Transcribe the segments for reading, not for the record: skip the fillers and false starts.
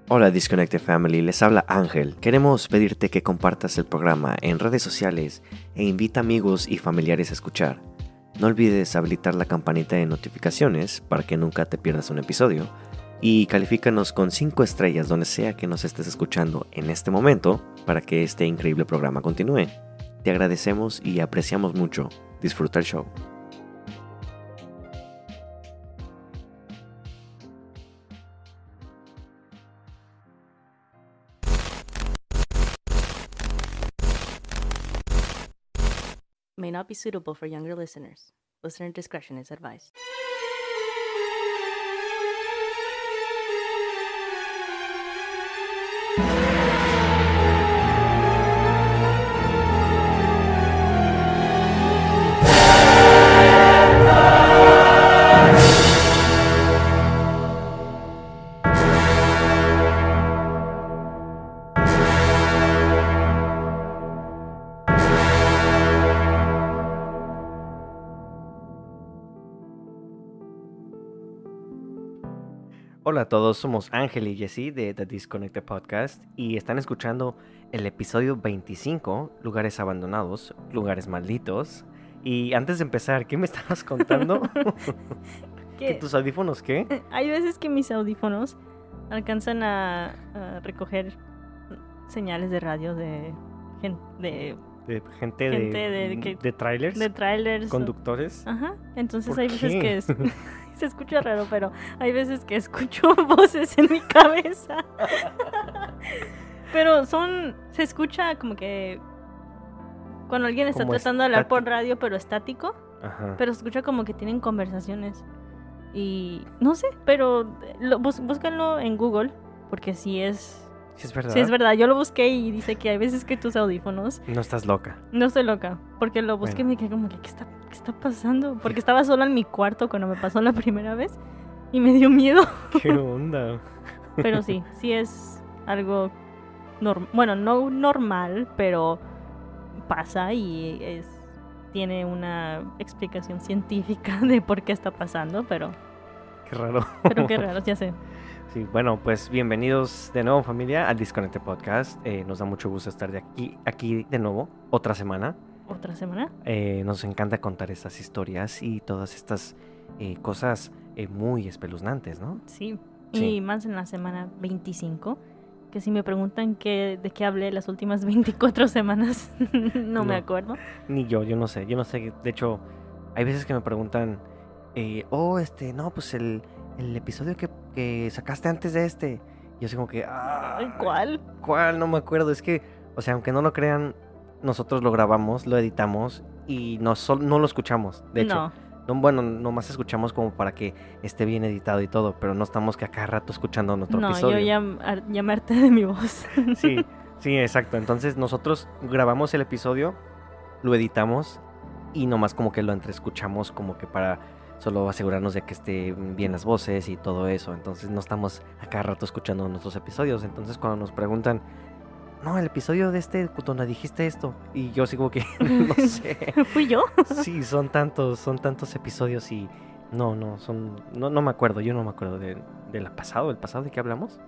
Hola Disconnected Family, les habla Ángel. Queremos pedirte que compartas el programa en redes sociales e invita amigos y familiares a escuchar. No olvides habilitar la campanita de notificaciones para que nunca te pierdas un episodio y califícanos con 5 estrellas donde sea que nos estés escuchando en este momento para que este increíble programa continúe. Te agradecemos y apreciamos mucho. Disfruta el show. May not be suitable for younger listeners. Listener discretion is advised. Hola a todos, somos Ángel y Jesse de The Disconnected Podcast y están escuchando el episodio 25, Lugares Abandonados, Lugares Malditos. Y antes de empezar, ¿qué me estabas contando? ¿Que tus audífonos qué? Hay veces que mis audífonos alcanzan a recoger señales de radio de gente de trailers, de trailers, conductores. Ajá, entonces ¿Por hay qué? veces que se escucha raro, pero hay veces que escucho voces en mi cabeza. Pero se escucha como que cuando alguien está Como tratando de hablar por estático. radio, pero estático, Ajá. pero se escucha como que tienen conversaciones. Y no sé, pero búscanlo en Google, porque sí es ¿Sí es verdad? Sí, es verdad. Yo lo busqué y dice que hay veces que tus audífonos... No estás loca. No estoy loca, porque lo busqué y me quedé como que, ¿qué está pasando? Porque estaba sola en mi cuarto cuando me pasó la primera vez y me dio miedo. ¿Qué onda? Pero sí es algo bueno, no normal, pero pasa y tiene una explicación científica de por qué está pasando, pero Qué raro. qué raro, ya sé. Sí, bueno, pues bienvenidos de nuevo, familia, al Disconnected Podcast. Nos da mucho gusto estar aquí de nuevo, otra semana. ¿Otra semana? Nos encanta contar estas historias y todas estas cosas muy espeluznantes, ¿no? Sí, Sí. y más en la semana 25, que si me preguntan de qué hablé las últimas 24 semanas, no me acuerdo. Ni yo no sé, de hecho, hay veces que me preguntan, no, pues el episodio que sacaste antes de este, y yo así como que, ¿Cuál? No me acuerdo, es que, o sea, aunque no lo crean, nosotros lo grabamos, lo editamos y no lo escuchamos, de hecho. Bueno, nomás escuchamos como para que esté bien editado y todo, pero no estamos que a cada rato escuchando nuestro episodio. No, yo ya me harté de mi voz. Sí, exacto. Entonces nosotros grabamos el episodio, lo editamos y nomás como que lo entreescuchamos como que para solo asegurarnos de que estén bien las voces y todo eso. Entonces no estamos a cada rato escuchando nuestros episodios. Entonces cuando nos preguntan, no, el episodio de donde dijiste esto, y yo sigo que no sé. ¿Fui yo? Sí, son tantos episodios y no me acuerdo. Yo no me acuerdo del pasado. ¿El pasado de qué hablamos?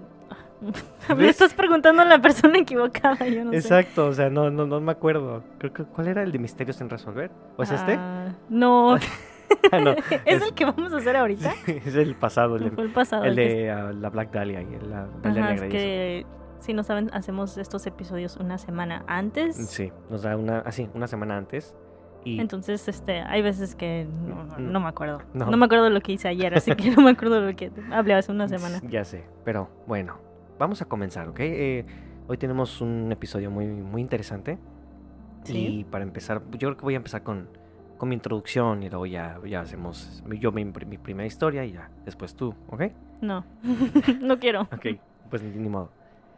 Me estás preguntando a la persona equivocada, yo no sé. Exacto, o sea, no me acuerdo. Creo que ¿cuál era el de Misterios sin resolver? ¿O es este? No. No, ¿Es el que vamos a hacer ahorita? Sí, es el pasado. Fue el pasado. El de la Black Dahlia y la Dahlia Negra. Es que, si no saben, hacemos estos episodios una semana antes. Sí, nos da una semana antes. Y entonces, hay veces que no me acuerdo. No. No me acuerdo de lo que hice ayer, así que no me acuerdo de lo que hablé hace una semana. Ya sé, pero bueno, vamos a comenzar, ¿ok? Hoy tenemos un episodio muy, muy interesante. ¿Sí? Y para empezar, yo creo que voy a empezar con mi introducción y luego ya hacemos mi primera historia y ya después tú, ¿ok? No, no quiero. Ok, pues ni modo.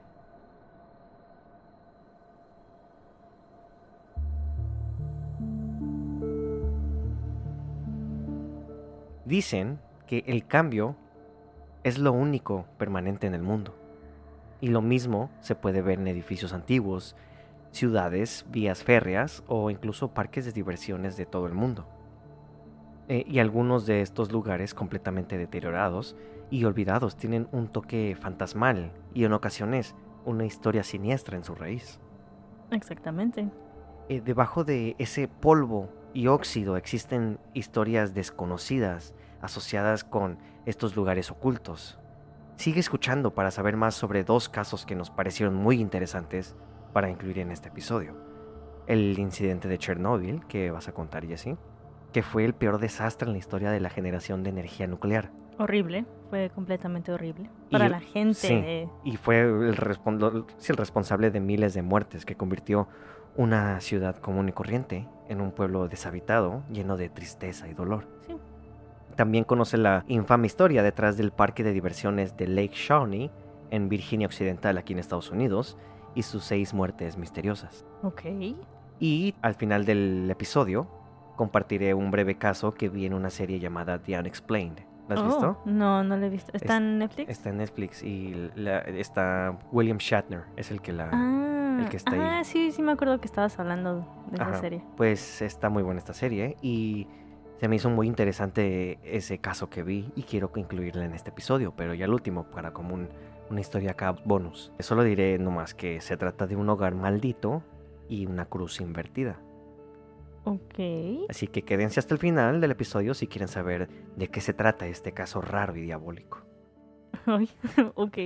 Dicen que el cambio es lo único permanente en el mundo. Y lo mismo se puede ver en edificios antiguos, ciudades, vías férreas o incluso parques de diversiones de todo el mundo. Y algunos de estos lugares completamente deteriorados y olvidados tienen un toque fantasmal y en ocasiones una historia siniestra en su raíz. Exactamente. Debajo de ese polvo y óxido existen historias desconocidas asociadas con estos lugares ocultos. Sigue escuchando para saber más sobre 2 casos que nos parecieron muy interesantes para incluir en este episodio. El incidente de Chernóbil, que vas a contar, Jessie, que fue el peor desastre en la historia de la generación de energía nuclear. Horrible, fue completamente horrible. Para la gente. Sí, y fue el responsable de miles de muertes que convirtió una ciudad común y corriente en un pueblo deshabitado, lleno de tristeza y dolor. Sí. También conoce la infame historia detrás del parque de diversiones de Lake Shawnee en Virginia Occidental, aquí en Estados Unidos, y sus 6 muertes misteriosas. Ok. Y al final del episodio compartiré un breve caso que vi en una serie llamada The Unexplained. ¿La has visto? No, no la he visto. ¿Está en Netflix? Está en Netflix y está William Shatner, es el que el que está ahí. Ah, sí me acuerdo que estabas hablando de esa serie. Pues está muy buena esta serie y se me hizo muy interesante ese caso que vi y quiero incluirla en este episodio, pero ya el último para como una historia acá bonus. Solo diré nomás que se trata de un hogar maldito y una cruz invertida. Ok. Así que quédense hasta el final del episodio si quieren saber de qué se trata este caso raro y diabólico. Ay, ok.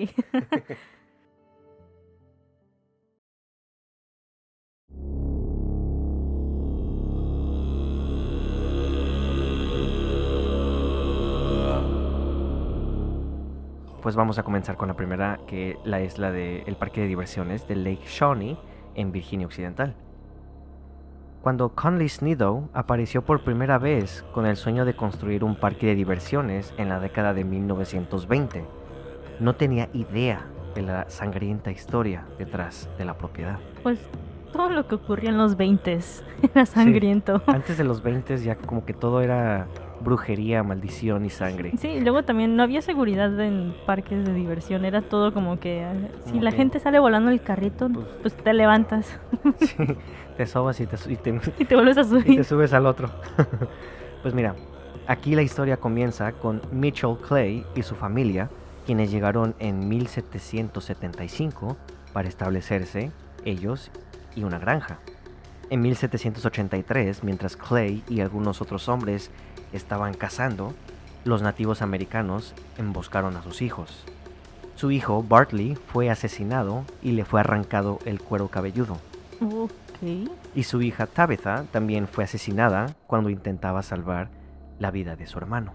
Pues vamos a comenzar con la primera, que es la del parque de diversiones de Lake Shawnee en Virginia Occidental. Cuando Conley Snidow apareció por primera vez con el sueño de construir un parque de diversiones en la década de 1920, no tenía idea de la sangrienta historia detrás de la propiedad. Pues todo lo que ocurrió en los 20s era sangriento. Sí, antes de los 20 ya como que todo era brujería, maldición y sangre. Sí, y luego también no había seguridad en parques de diversión, era todo como que si la gente sale volando el carrito, pues te levantas. Sí, te sobas y te vuelves a subir. Y te subes al otro. Pues mira, aquí la historia comienza con Mitchell Clay y su familia, quienes llegaron en 1775 para establecerse, ellos y una granja. En 1783, mientras Clay y algunos otros hombres estaban cazando, los nativos americanos emboscaron a sus hijos. Su hijo, Bartley, fue asesinado y le fue arrancado el cuero cabelludo. Okay. Y su hija Tabitha también fue asesinada cuando intentaba salvar la vida de su hermano.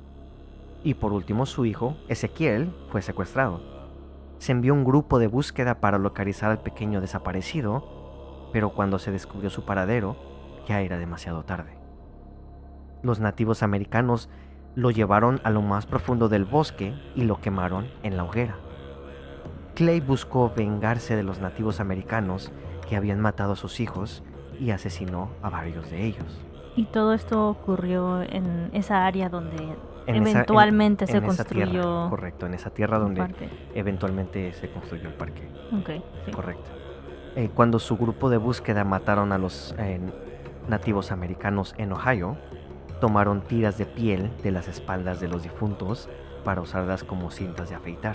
Y por último, su hijo, Ezequiel, fue secuestrado. Se envió un grupo de búsqueda para localizar al pequeño desaparecido, pero cuando se descubrió su paradero, ya era demasiado tarde. Los nativos americanos lo llevaron a lo más profundo del bosque y lo quemaron en la hoguera. Clay buscó vengarse de los nativos americanos que habían matado a sus hijos y asesinó a varios de ellos. Y todo esto ocurrió en esa área donde eventualmente se construyó. Esa tierra, correcto, en esa tierra donde eventualmente se construyó el parque. Okay, sí. Correcto. Cuando su grupo de búsqueda mataron a los nativos americanos en Ohio, tomaron tiras de piel de las espaldas de los difuntos para usarlas como cintas de afeitar.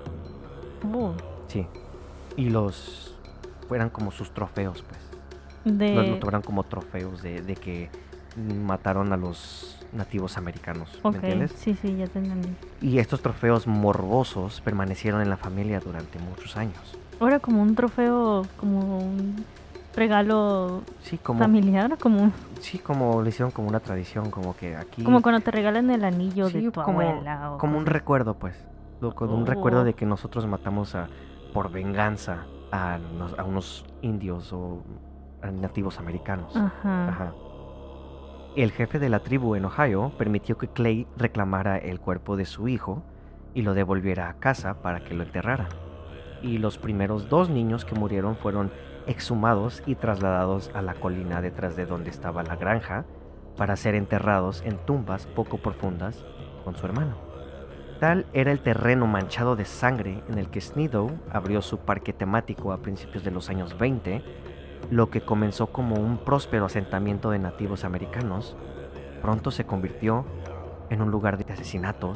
Sí. Y eran como sus trofeos, pues. Lo tomaron como trofeos de que mataron a los nativos americanos. ¿Me entiendes? Sí, ya te entendí. Y estos trofeos morbosos permanecieron en la familia durante muchos años. Ahora como un trofeo, como un regalo familiar, como... Sí, como lo hicieron como una tradición, como que aquí... Como cuando te regalan el anillo de tu abuela. Como un recuerdo, pues. Con un recuerdo de que nosotros matamos por venganza a unos indios o nativos americanos. Ajá. El jefe de la tribu en Ohio permitió que Clay reclamara el cuerpo de su hijo y lo devolviera a casa para que lo enterraran. Y los primeros 2 niños que murieron fueron exhumados y trasladados a la colina detrás de donde estaba la granja para ser enterrados en tumbas poco profundas con su hermano. Tal era el terreno manchado de sangre en el que Snidow abrió su parque temático a principios de los años 20, lo que comenzó como un próspero asentamiento de nativos americanos, pronto se convirtió en un lugar de asesinatos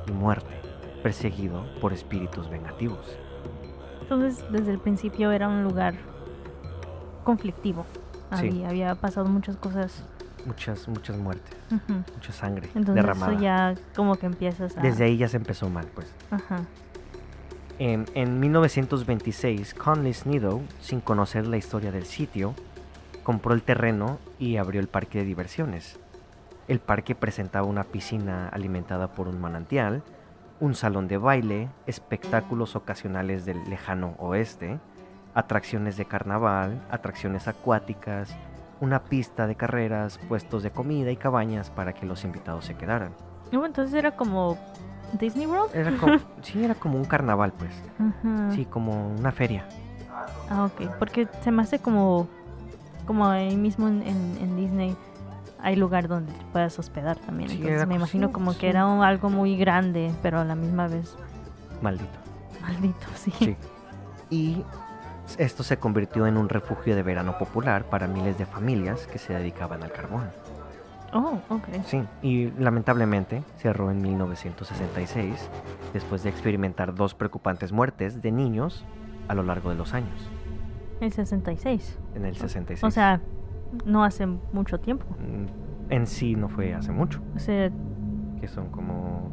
y muerte, perseguido por espíritus vengativos. Entonces, desde el principio era un lugar conflictivo. Sí. Había pasado muchas cosas. Muchas muertes, mucha sangre Entonces derramada. eso ya como que empiezas a... Desde ahí ya se empezó mal, pues. Ajá. En 1926, Conley Snidow, sin conocer la historia del sitio, compró el terreno y abrió el parque de diversiones. El parque presentaba una piscina alimentada por un manantial, un salón de baile, espectáculos ocasionales del lejano oeste, atracciones de carnaval, atracciones acuáticas, una pista de carreras, puestos de comida y cabañas para que los invitados se quedaran. Entonces era como Disney World. Sí, era como un carnaval, pues. Ajá. Sí, como una feria. Ah, ok. Porque se me hace como ahí mismo en Disney hay lugar donde te puedas hospedar también. Sí, Entonces me imagino como que era algo muy grande, pero a la misma vez maldito. Maldito, sí. Sí. Y esto se convirtió en un refugio de verano popular para miles de familias que se dedicaban al carbón. Oh, ok. Sí, y lamentablemente cerró en 1966 después de experimentar 2 preocupantes muertes de niños a lo largo de los años. ¿En 66? En el 66. O sea, no hace mucho tiempo. En sí no fue hace mucho. O sea, que son como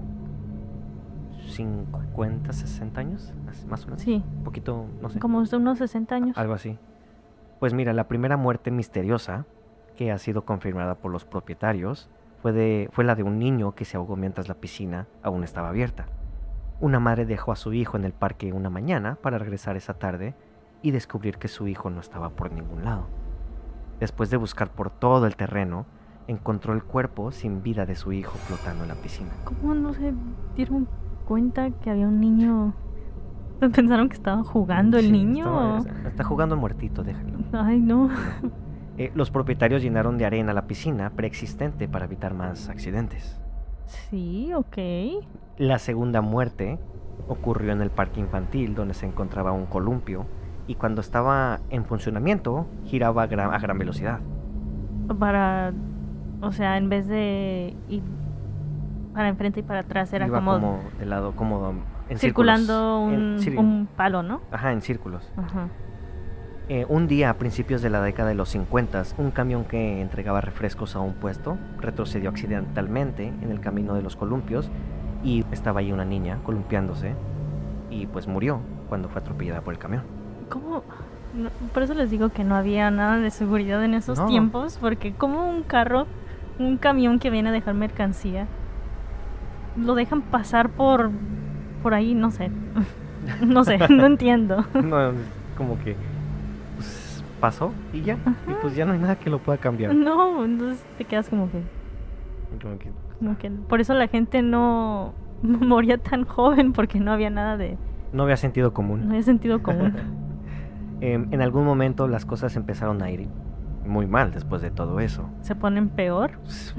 50, 60 años, más o menos. Sí. Un poquito, no sé. Como unos 60 años. Algo así. Pues mira, la primera muerte misteriosa que ha sido confirmada por los propietarios fue la de un niño que se ahogó mientras la piscina aún estaba abierta. Una madre dejó a su hijo en el parque una mañana para regresar esa tarde y descubrir que su hijo no estaba por ningún lado. Después de buscar por todo el terreno, encontró el cuerpo sin vida de su hijo flotando en la piscina. ¿Cómo no se dieron cuenta que había un niño? ¿Pensaron que estaba jugando el niño? Está jugando el muertito, déjenlo. Ay, no. Los propietarios llenaron de arena la piscina preexistente para evitar más accidentes. Sí, ok. La segunda muerte ocurrió en el parque infantil donde se encontraba un columpio y cuando estaba en funcionamiento giraba a gran velocidad. O sea, en vez de ir para enfrente y para atrás era iba como de lado, como en circulando círculos. un palo, ¿no? Ajá, en círculos. Ajá. Un día a principios de la década de los 50, un camión que entregaba refrescos a un puesto retrocedió accidentalmente en el camino de los columpios y estaba ahí una niña columpiándose y pues murió cuando fue atropellada por el camión. ¿Cómo? No, por eso les digo que no había nada de seguridad en esos tiempos, porque como un camión que viene a dejar mercancía, lo dejan pasar por ahí, no sé, no entiendo. No, como que pues, pasó y ya, ajá. Y pues ya no hay nada que lo pueda cambiar. No, entonces te quedas como que por eso la gente no moría tan joven, porque no había nada de... No había sentido común. No había sentido común. En algún momento las cosas empezaron a ir muy mal después de todo eso. ¿Se ponen peor?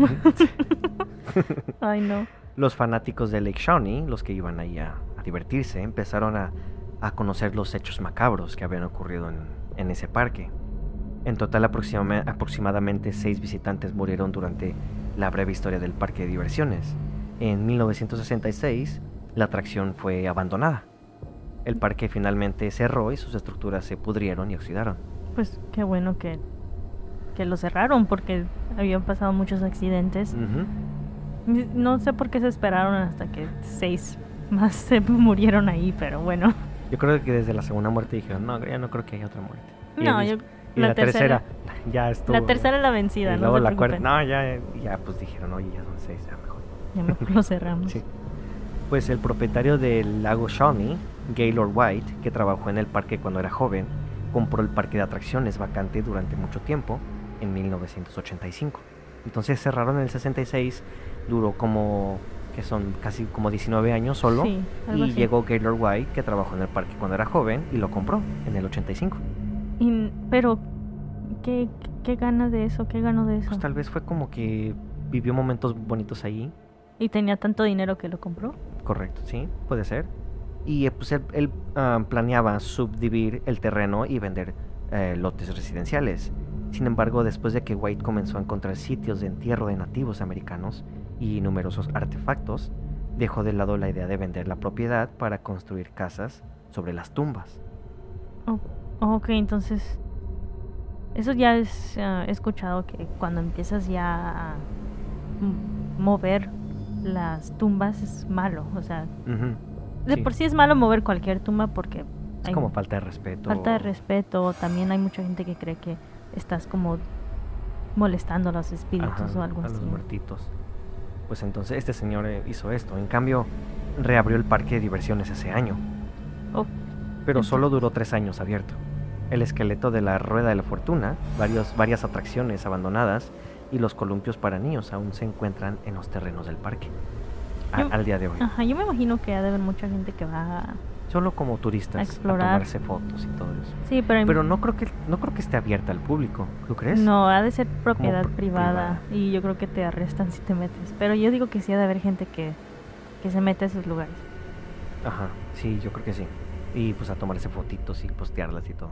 Ay, no. Los fanáticos de Lake Shawnee, los que iban ahí a divertirse, empezaron a conocer los hechos macabros que habían ocurrido en ese parque. En total, aproximadamente 6 visitantes murieron durante la breve historia del parque de diversiones. En 1966, la atracción fue abandonada. El parque finalmente cerró y sus estructuras se pudrieron y oxidaron. Pues qué bueno que lo cerraron, porque habían pasado muchos accidentes. Uh-huh. No sé por qué se esperaron hasta que 6 más se murieron ahí, pero bueno. Yo creo que desde la segunda muerte dijeron, no, ya no creo que haya otra muerte. Y la tercera ya estuvo. La tercera la vencida, y luego la cuarta, no, ya pues dijeron, oye, ya son 6, ya mejor. Ya mejor lo cerramos. Sí. Pues el propietario del lago Shawnee, Gaylord White, que trabajó en el parque cuando era joven, compró el parque de atracciones vacante durante mucho tiempo, en 1985. Entonces cerraron en el 66, duró que son casi como 19 años solo, sí, y así. Llegó Gaylord White, que trabajó en el parque cuando era joven, y lo compró en el 85. Pero, ¿qué gana de eso? ¿Qué ganó de eso? Pues tal vez fue como que vivió momentos bonitos ahí. ¿Y tenía tanto dinero que lo compró? Correcto, sí, puede ser. Y pues él planeaba subdividir el terreno y vender lotes residenciales. Sin embargo, después de que White comenzó a encontrar sitios de entierro de nativos americanos y numerosos artefactos, dejó de lado la idea de vender la propiedad para construir casas sobre las tumbas. Ok, entonces eso ya es, he escuchado que cuando empiezas ya a mover las tumbas es malo, o sea, de por sí es malo mover cualquier tumba porque es como falta de respeto. Falta de respeto, también hay mucha gente que cree que estás como molestando a los espíritus o algo así. A los muertitos. Pues entonces este señor hizo esto. En cambio, reabrió el parque de diversiones ese año. Pero solo duró 3 años abierto. El esqueleto de la Rueda de la Fortuna, varias atracciones abandonadas y los columpios para niños aún se encuentran en los terrenos del parque. Al día de hoy. Yo me imagino que ha de haber mucha gente que va solo como turistas a explorar, a tomarse fotos y todo eso. Sí, pero no creo que esté abierta al público. ¿Tú crees? No, ha de ser propiedad privada y yo creo que te arrestan si te metes. Pero yo digo que sí ha de haber gente que se mete a esos lugares. Ajá, sí, yo creo que sí. Y pues a tomarse fotitos y postearlas y todo.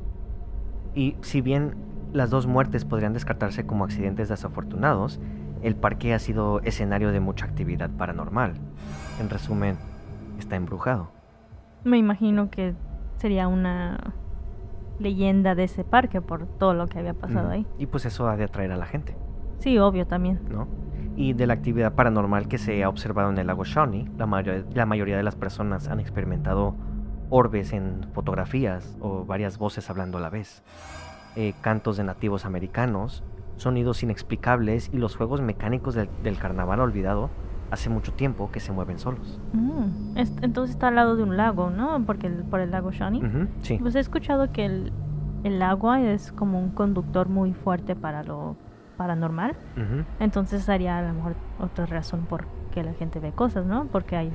Y si bien las 2 muertes podrían descartarse como accidentes desafortunados, el parque ha sido escenario de mucha actividad paranormal. En resumen, está embrujado. Me imagino que sería una leyenda de ese parque por todo lo que había pasado ahí. Y pues eso ha de atraer a la gente. Sí, obvio también. ¿No? Y de la actividad paranormal que se ha observado en el lago Shawnee, la mayoría de las personas han experimentado orbes en fotografías o varias voces hablando a la vez, cantos de nativos americanos, sonidos inexplicables y los juegos mecánicos del carnaval olvidado hace mucho tiempo que se mueven solos. Entonces está al lado de un lago, ¿no? Por el lago Shawnee. Sí. Pues he escuchado que el agua es como un conductor muy fuerte para lo paranormal. Entonces haría a lo mejor otra razón por que la gente ve cosas, ¿no? Porque hay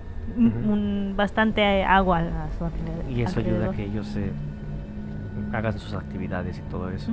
bastante agua a su alrededor. Y eso ayuda a que ellos hagan sus actividades y todo eso.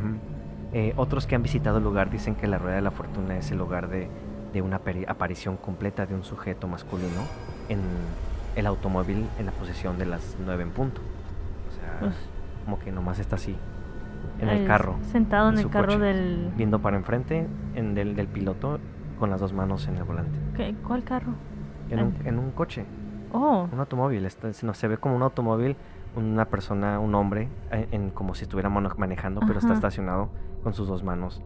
Otros que han visitado el lugar dicen que la Rueda de la Fortuna es el lugar de una aparición completa de un sujeto masculino en el automóvil en la posición de las 9 en punto. O sea, pues, como que nomás está así, en el carro. Sentado en el carro coche, viendo para enfrente, del piloto, con las 2 manos en el volante. ¿Cuál carro? En un coche. Oh. Un automóvil. Se ve como un automóvil, una persona, un hombre, como si estuviera manejando, pero está estacionado con sus 2 manos.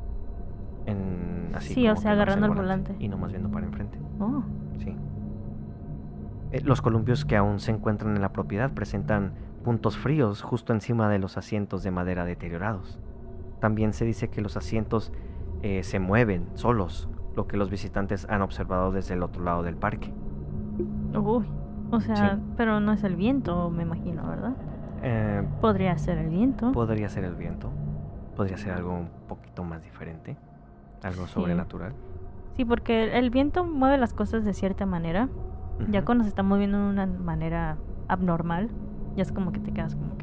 Así sí, o sea, agarrando el volante. Y nomás viendo para enfrente. Oh. Sí. Los columpios que aún se encuentran en la propiedad presentan puntos fríos justo encima de los asientos de madera deteriorados. También se dice que los asientos se mueven solos, lo que los visitantes han observado desde el otro lado del parque. Uy, o sea, sí. Pero no es el viento, me imagino, ¿verdad? Podría ser el viento. Podría ser el viento. Podría ser algo un poquito más diferente. Algo sobrenatural. Sí, porque el viento mueve las cosas de cierta manera. Ya cuando se está moviendo de una manera abnormal, ya es como que te quedas como que...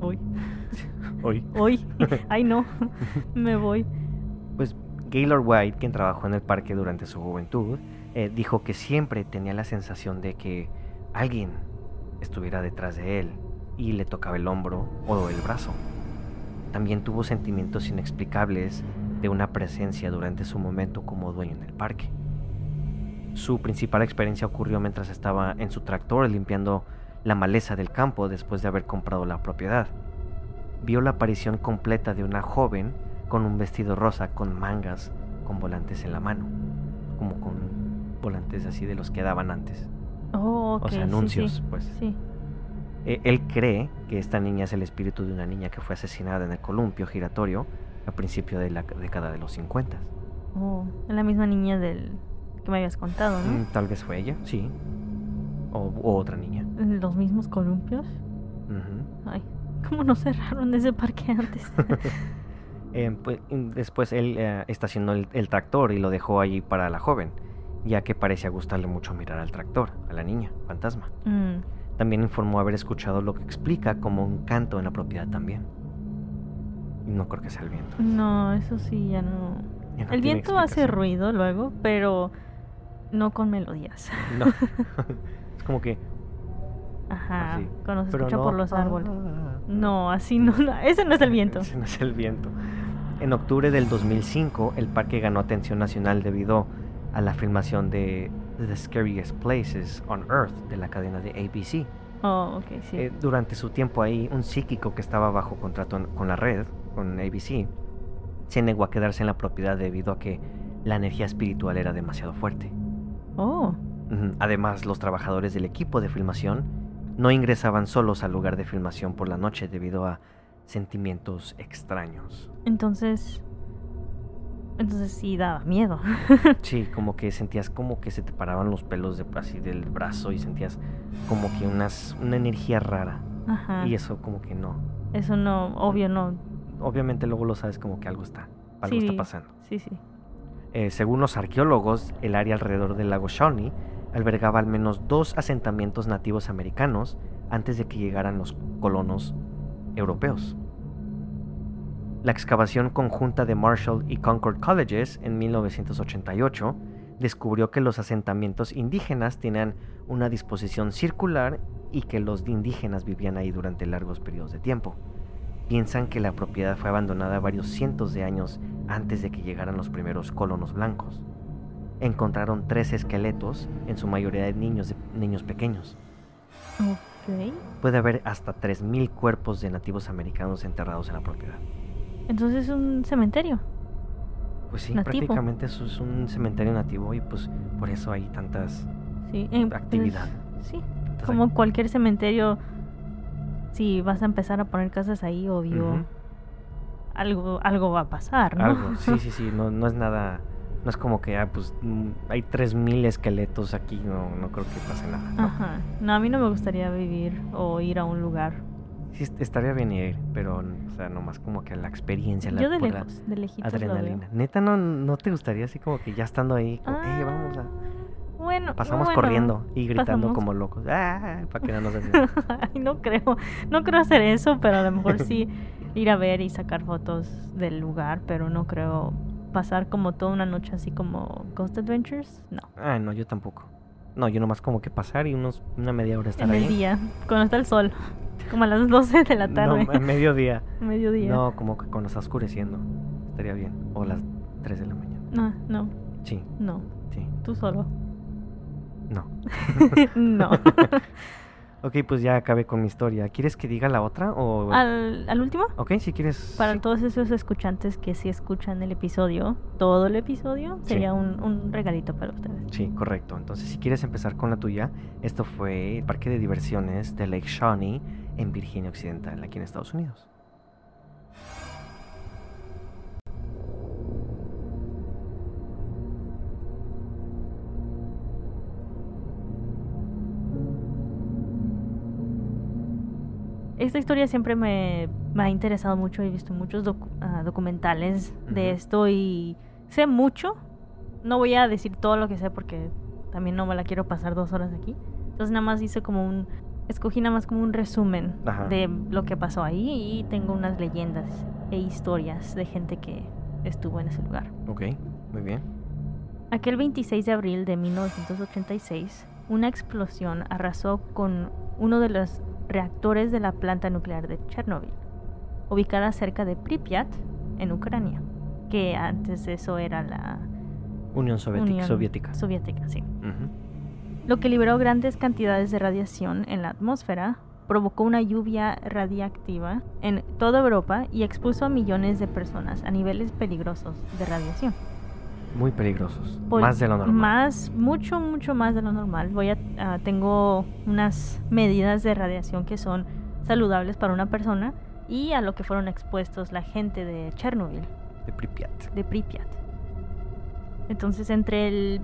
Hoy. Ay, no. Me voy. Pues Gaylord White, quien trabajó en el parque durante su juventud, dijo que siempre tenía la sensación de que alguien estuviera detrás de él y le tocaba el hombro o el brazo. También tuvo sentimientos inexplicables de una presencia durante su momento como dueño en el parque. Su principal experiencia ocurrió mientras estaba en su tractor limpiando la maleza del campo después de haber comprado la propiedad. Vio la aparición completa de una joven con un vestido rosa con mangas, con volantes en la mano, como con volantes así de los que daban antes. Oh, okay. O sea, anuncios, sí. pues. Sí. Él cree que esta niña es el espíritu de una niña que fue asesinada en el columpio giratorio a principio de la década de los 50. Oh, es la misma niña del que me habías contado, ¿no? Tal vez fue ella, sí. O otra niña. ¿Los mismos columpios? Ay, ¿cómo no cerraron ese parque antes? Pues, después él estacionó el tractor y lo dejó allí para la joven, ya que parecía gustarle mucho mirar al tractor, a la niña, fantasma. También informó haber escuchado lo que explica como un canto en la propiedad también. No creo que sea el viento. No, eso sí, ya no el viento hace ruido luego, pero no con melodías. No. Es como que... Ajá, así. Cuando se Pero escucha no, por los árboles. No, así no, ese no es el viento. Ese no es el viento. En octubre del 2005, el parque ganó atención nacional debido a la filmación de The Scariest Places on Earth de la cadena de ABC. Oh, ok, sí. Durante su tiempo ahí, un psíquico que estaba bajo contrato con la red, con ABC, se negó a quedarse en la propiedad debido a que la energía espiritual era demasiado fuerte. Oh. Además, los trabajadores del equipo de filmación no ingresaban solos al lugar de filmación por la noche debido a sentimientos extraños. Entonces sí daba miedo. Sí, como que sentías como que se te paraban los pelos así del brazo y sentías como que una energía rara. Ajá. Y eso como que no. Eso no, obvio no. Obviamente luego lo sabes como que algo está pasando. Sí, sí. Según los arqueólogos, el área alrededor del lago Shawnee albergaba al menos 2 asentamientos nativos americanos antes de que llegaran los colonos europeos. La excavación conjunta de Marshall y Concord Colleges en 1988 descubrió que los asentamientos indígenas tenían una disposición circular y que los indígenas vivían ahí durante largos periodos de tiempo. Piensan que la propiedad fue abandonada varios cientos de años antes de que llegaran los primeros colonos blancos. Encontraron 3 esqueletos, en su mayoría de niños pequeños. Ok. Puede haber hasta 3,000 cuerpos de nativos americanos enterrados en la propiedad. Entonces es un cementerio. Pues sí, nativo. Prácticamente eso es un cementerio nativo y pues por eso hay tantas actividad. Pues, sí, como cualquier cementerio, si vas a empezar a poner casas ahí, obvio, algo va a pasar, ¿no? Algo, sí, no es nada, no es como que hay 3,000 esqueletos aquí, no creo que pase nada, ¿no? Ajá, no, a mí no me gustaría vivir o ir a un lugar. Sí, estaría bien ir, pero, o sea, nomás como que la experiencia, yo de lejos, de lejitos adrenalina. Neta, ¿no te gustaría así como que ya estando ahí, como, vamos a... Bueno, pasamos corriendo y gritando como locos. Para que no nos vean. Ay, no creo hacer eso, pero a lo mejor sí ir a ver y sacar fotos del lugar, pero no creo pasar como toda una noche así como Ghost Adventures, no. No, yo tampoco. No, yo nomás como que pasar y una media hora estar ahí. En el día, cuando está el sol, como a las 12 de la tarde. No, en mediodía. Mediodía. No, como que cuando está oscureciendo, estaría bien. O a las 3 de la mañana. No. Sí. No. Sí. ¿Tú solo? No. No. Ok, pues ya acabé con mi historia. ¿Quieres que diga la otra o...? ¿Al último? Ok, si quieres... Para todos esos escuchantes que sí escuchan el episodio, todo el episodio, sería un regalito para ustedes. Sí, correcto. Entonces, si quieres empezar con la tuya, esto fue el parque de diversiones de Lake Shawnee en Virginia Occidental, aquí en Estados Unidos. Esta historia siempre me ha interesado mucho. He visto muchos documentales de esto y sé mucho. No voy a decir todo lo que sé porque también no me la quiero pasar 2 horas aquí. Entonces nada más escogí nada más como un resumen de lo que pasó ahí y tengo unas leyendas e historias de gente que estuvo en ese lugar. Ok, muy bien. Aquel 26 de abril de 1986, una explosión arrasó con uno de los reactores de la planta nuclear de Chernobyl, ubicada cerca de Pripyat, en Ucrania, que antes de eso era la Unión Soviética. Soviética, sí. Lo que liberó grandes cantidades de radiación en la atmósfera, provocó una lluvia radiactiva en toda Europa y expuso a millones de personas a niveles peligrosos de radiación. Muy peligrosos, más de lo normal. Mucho más de lo normal. Tengo unas medidas de radiación que son saludables para una persona y a lo que fueron expuestos la gente de Chernobyl. De Pripyat. Entonces, entre el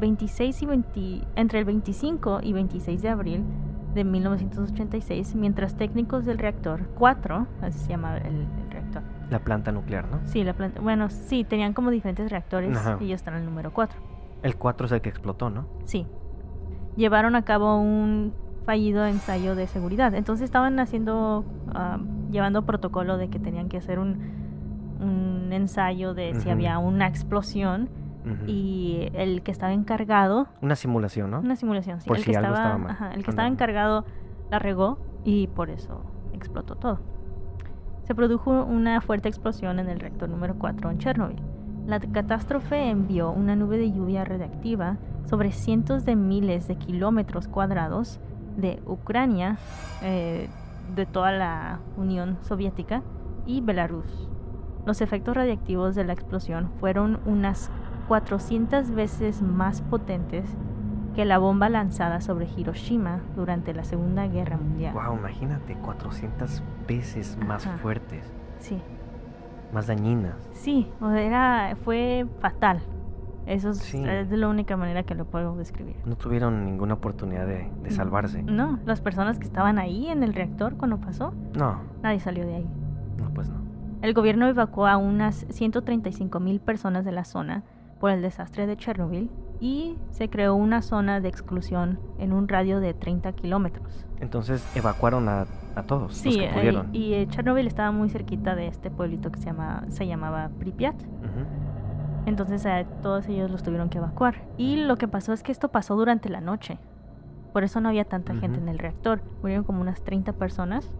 25 y 26 de abril de 1986, mientras técnicos del reactor 4, así se llama el reactor. La planta nuclear, ¿no? Sí, la planta. Bueno, sí, tenían como diferentes reactores y ellos están en el número 4. El 4 es el que explotó, ¿no? Sí. Llevaron a cabo un fallido ensayo de seguridad. Entonces estaban llevando protocolo de que tenían que hacer un ensayo de si había una explosión. Y el que estaba encargado... Una simulación, ¿no? Una simulación, sí. Por si algo estaba mal. El que estaba encargado la regó y por eso explotó todo. Se produjo una fuerte explosión en el reactor número 4 en Chernobyl. La catástrofe envió una nube de lluvia radiactiva sobre cientos de miles de kilómetros cuadrados de Ucrania, de toda la Unión Soviética y Belarus. Los efectos radiactivos de la explosión fueron unas 400 veces más potentes que la bomba lanzada sobre Hiroshima durante la Segunda Guerra Mundial. Wow, imagínate, 400 veces más fuertes. Sí. Más dañinas. Sí, fue fatal. Eso es la única manera que lo puedo describir. No tuvieron ninguna oportunidad de salvarse. No, las personas que estaban ahí en el reactor cuando pasó, no. Nadie salió de ahí. No, pues no. El gobierno evacuó a unas 135,000 personas de la zona por el desastre de Chernobyl y se creó una zona de exclusión en un radio de 30 kilómetros. Entonces evacuaron a todos sí, los que pudieron. Y Chernobyl estaba muy cerquita de este pueblito que se llamaba Pripyat. Entonces todos ellos los tuvieron que evacuar. Y lo que pasó es que esto pasó durante la noche. Por eso no había tanta gente en el reactor. Murieron como unas 30 personas.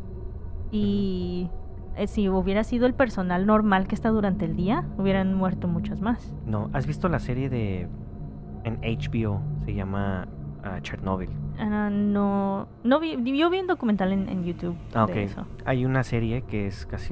Y si hubiera sido el personal normal que está durante el día, hubieran muerto muchos más. No, ¿has visto la serie en HBO? Se llama Chernobyl. No yo vi un documental en YouTube de eso. Hay una serie que es casi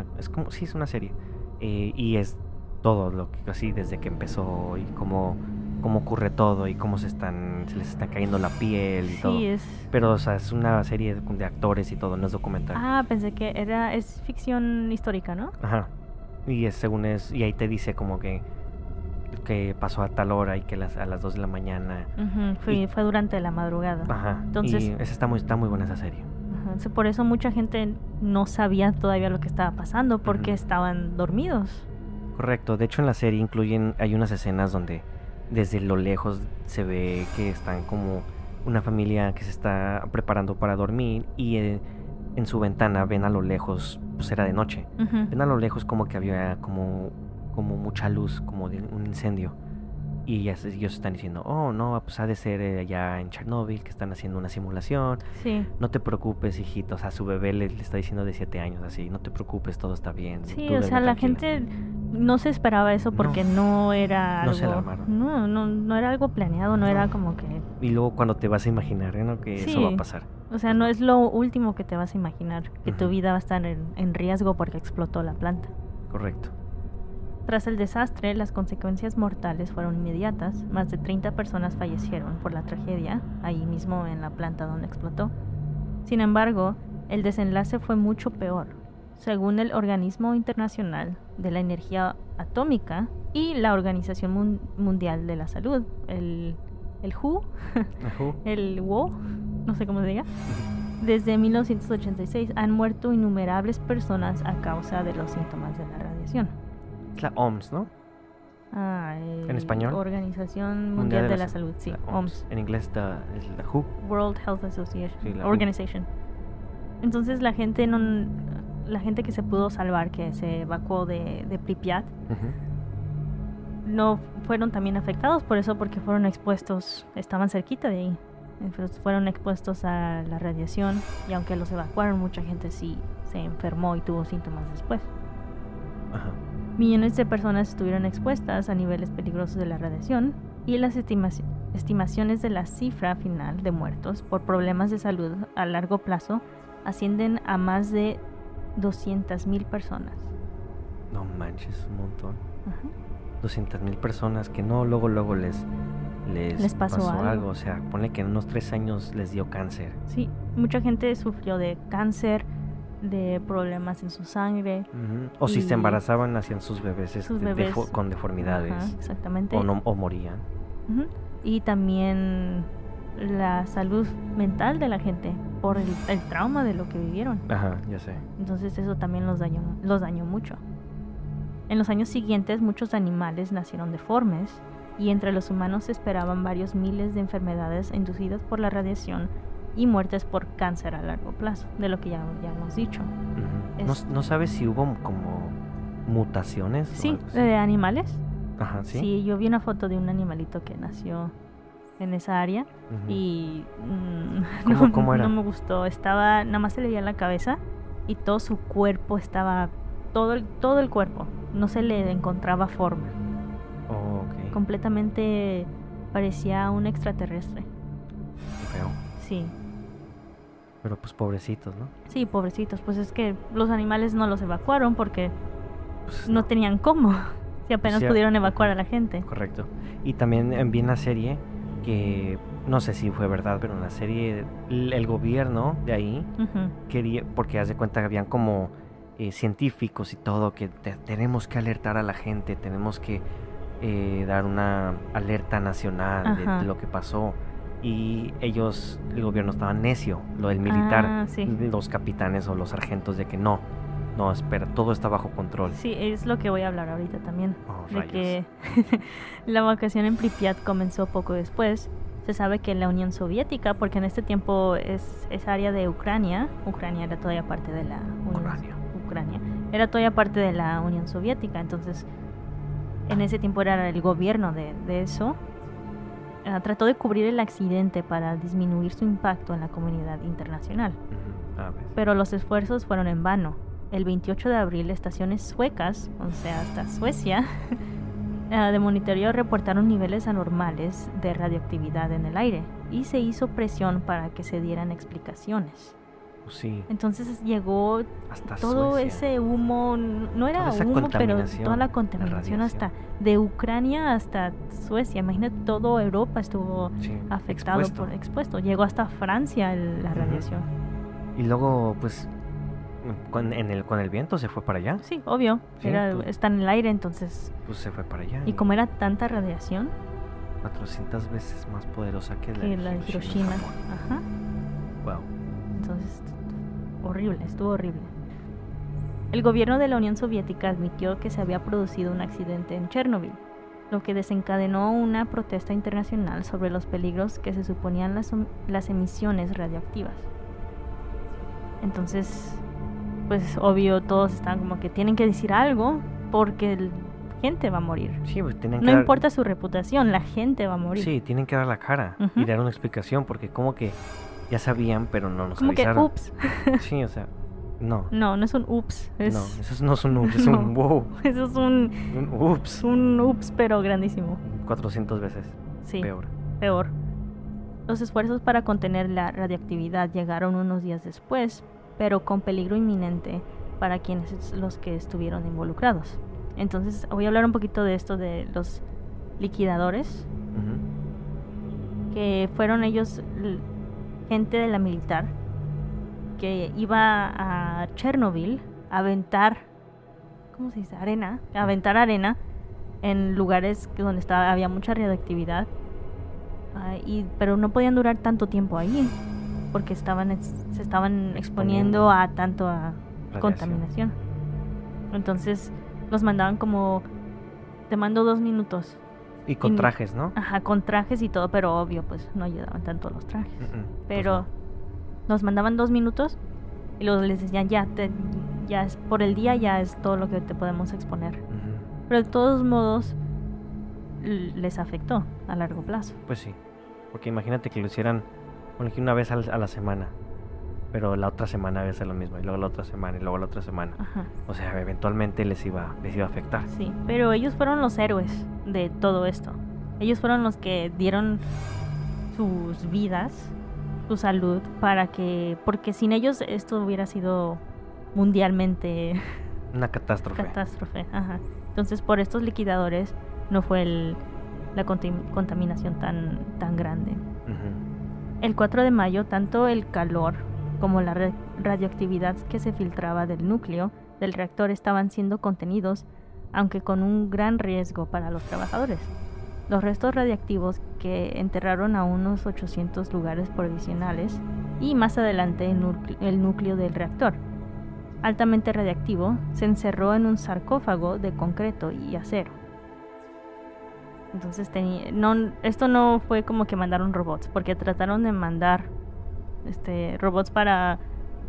es una serie. Y es todo lo que así desde que empezó y cómo ocurre todo y cómo se les está cayendo la piel y todo. Pero, o sea, es una serie de actores y todo, no es documental. Pensé que es ficción histórica, ¿no? Ajá. Y y ahí te dice como que pasó a tal hora y que a las 2 de la mañana. Fue durante la madrugada. Ajá. Entonces, y está muy buena esa serie. Por eso mucha gente no sabía todavía lo que estaba pasando porque estaban dormidos. Correcto. De hecho, en la serie hay unas escenas donde desde lo lejos se ve que están como una familia que se está preparando para dormir y en su ventana ven a lo lejos, pues era de noche, ven a lo lejos como que había como mucha luz, como de un incendio. Y ellos están diciendo, oh, no, pues ha de ser allá en Chernobyl, que están haciendo una simulación. Sí. No te preocupes, hijito. O sea, su bebé le está diciendo de 7 años, así, no te preocupes, todo está bien. Sí, o sea, la gente no se esperaba eso porque no era algo... No se alarmaron. No era algo planeado, no era como que... Y luego cuando te vas a imaginar, ¿no? Que eso va a pasar. O sea, no es lo último que te vas a imaginar, que tu vida va a estar en riesgo porque explotó la planta. Correcto. Tras el desastre, las consecuencias mortales fueron inmediatas. Más de 30 personas fallecieron por la tragedia, ahí mismo en la planta donde explotó. Sin embargo, el desenlace fue mucho peor. Según el Organismo Internacional de la Energía Atómica y la Organización Mundial de la Salud, el WHO, el WHO, no sé cómo se diga, desde 1986 han muerto innumerables personas a causa de los síntomas de la radiación. Es la OMS, ¿no? ¿En español? Organización Mundial de la Salud, sí, OMS. En inglés es la WHO. World Health Association, sí, Organization. Entonces la gente que se pudo salvar, que se evacuó de Pripyat, no fueron también afectados por eso, porque fueron expuestos, estaban cerquita de ahí. Fueron expuestos a la radiación y aunque los evacuaron, mucha gente sí se enfermó y tuvo síntomas después. Ajá. Millones de personas estuvieron expuestas a niveles peligrosos de la radiación y las estimaciones de la cifra final de muertos por problemas de salud a largo plazo ascienden a más de 200,000 personas. No manches, un montón. 200,000 personas que no luego les pasó algo. O sea, ponle que en unos 3 años les dio cáncer. Sí, mucha gente sufrió de cáncer, de problemas en su sangre. O si se embarazaban, hacían sus bebés, con deformidades. Exactamente. O morían. Y también la salud mental de la gente por el trauma de lo que vivieron. Ajá, ya sé. Entonces eso también los dañó mucho. En los años siguientes muchos animales nacieron deformes y entre los humanos se esperaban varios miles de enfermedades inducidas por la radiación y muertes por cáncer a largo plazo, de lo que ya hemos dicho. ¿No sabes si hubo como mutaciones? Sí, de animales. Ajá, sí. Sí, yo vi una foto de un animalito que nació en esa área y ¿Cómo era? No me gustó. Nada más se le veía la cabeza y todo su cuerpo estaba, todo el cuerpo, no se le encontraba forma. Oh, okay. Completamente parecía un extraterrestre. Qué feo. Sí. Pero pues pobrecitos, ¿no? Sí, pobrecitos. Pues es que los animales no los evacuaron porque Pues no tenían cómo. Si apenas Sí, pudieron evacuar a la gente. correcto. Y también vi en la serie que, no sé si fue verdad, pero en la serie el gobierno de ahí Ujú. quería, porque haz de cuenta que habían como científicos y todo, que tenemos que alertar a la gente, tenemos que dar una alerta nacional de Ajá. lo que pasó. Y ellos, el gobierno estaba necio, lo del militar, Ah, sí. los capitanes o los sargentos, de que no, espera, todo está bajo control. Sí, es lo que voy a hablar ahorita también. Oh, De rayos. que la evacuación en Pripyat comenzó poco después. Se sabe que la Unión Soviética, porque en este tiempo es área de Ucrania era todavía parte de la Ucrania era todavía parte de la Unión Soviética, entonces en ese tiempo era el gobierno de eso. Trató de cubrir el accidente para disminuir su impacto en la comunidad internacional. Ujú. A ver. Pero los esfuerzos fueron en vano. El 28 de abril, estaciones suecas, o sea, hasta Suecia, de monitoreo reportaron niveles anormales de radioactividad en el aire y se hizo presión para que se dieran explicaciones. Pues sí, Entonces llegó hasta todo Suecia. ese humo, no era Toda esa humo, pero contaminación, toda la la contaminación radiación. hasta de Ucrania hasta Suecia. Imagínate, toda Europa estuvo Sí, afectado expuesto. Llegó hasta Francia la Ujú. radiación. Y luego, pues, con el viento se fue para allá. Sí, obvio. Sí, pues. Está en el aire, entonces. Pues se fue para allá. Y como era tanta radiación 400 veces más poderosa que que la de Hiroshima. Japón. Ajá. Wow. Entonces, horrible, estuvo horrible. El gobierno de la Unión Soviética admitió que se había producido un accidente en Chernobyl, lo que desencadenó una protesta internacional sobre los peligros que se suponían las emisiones radioactivas. Entonces, pues obvio, todos estaban como que tienen que decir algo porque la gente va a morir. Sí, pues tienen que No dar- importa su reputación, la gente va a morir. Sí, tienen que dar la cara Ujú. y dar una explicación, porque como que ya sabían, pero no nos Como que, avisaron. ups. Sí, o sea, no. No es un ups. No, eso no es un ups, es No. un wow. Eso es Un ups. un ups, pero grandísimo. 400 veces Sí, peor. Los esfuerzos para contener la radioactividad llegaron unos días después, pero con peligro inminente para los que estuvieron involucrados. Entonces, voy a hablar un poquito de esto de los liquidadores, Ujú. que fueron ellos gente de la militar que iba a Chernobyl a aventar, ¿cómo se dice? Aventar arena en lugares donde había mucha radioactividad, pero no podían durar tanto tiempo ahí porque se estaban exponiendo a Radiación. contaminación. Entonces los mandaban como, te mando 2 minutos. Y con Y- trajes, ¿no? Ajá, con trajes y todo, pero obvio, pues no ayudaban tanto los trajes. Pues Pero no. nos mandaban 2 minutos y luego les decían, ya es por el día, ya es todo lo que te podemos exponer. Ujú. Pero de todos modos les afectó a largo plazo. Pues sí, porque imagínate que lo hicieran, bueno, que una vez a la semana, pero la otra semana iba a ser lo mismo, y luego la otra semana, y luego la otra semana. Ajá, O sea, eventualmente les iba a afectar. sí. Pero ellos fueron los héroes de todo esto. Ellos fueron los que dieron sus vidas, su salud, porque sin ellos esto hubiera sido mundialmente Una catástrofe. catástrofe. Ajá. Entonces, por estos liquidadores no fue la contaminación tan grande. Ujú. El 4 de mayo, tanto el calor como la radioactividad que se filtraba del núcleo del reactor estaban siendo contenidos, aunque con un gran riesgo para los trabajadores. Los restos radiactivos que enterraron a unos 800 lugares provisionales y más adelante el núcleo del reactor, altamente radiactivo, se encerró en un sarcófago de concreto y acero. Entonces esto no fue como que mandaron robots, porque trataron de mandar robots para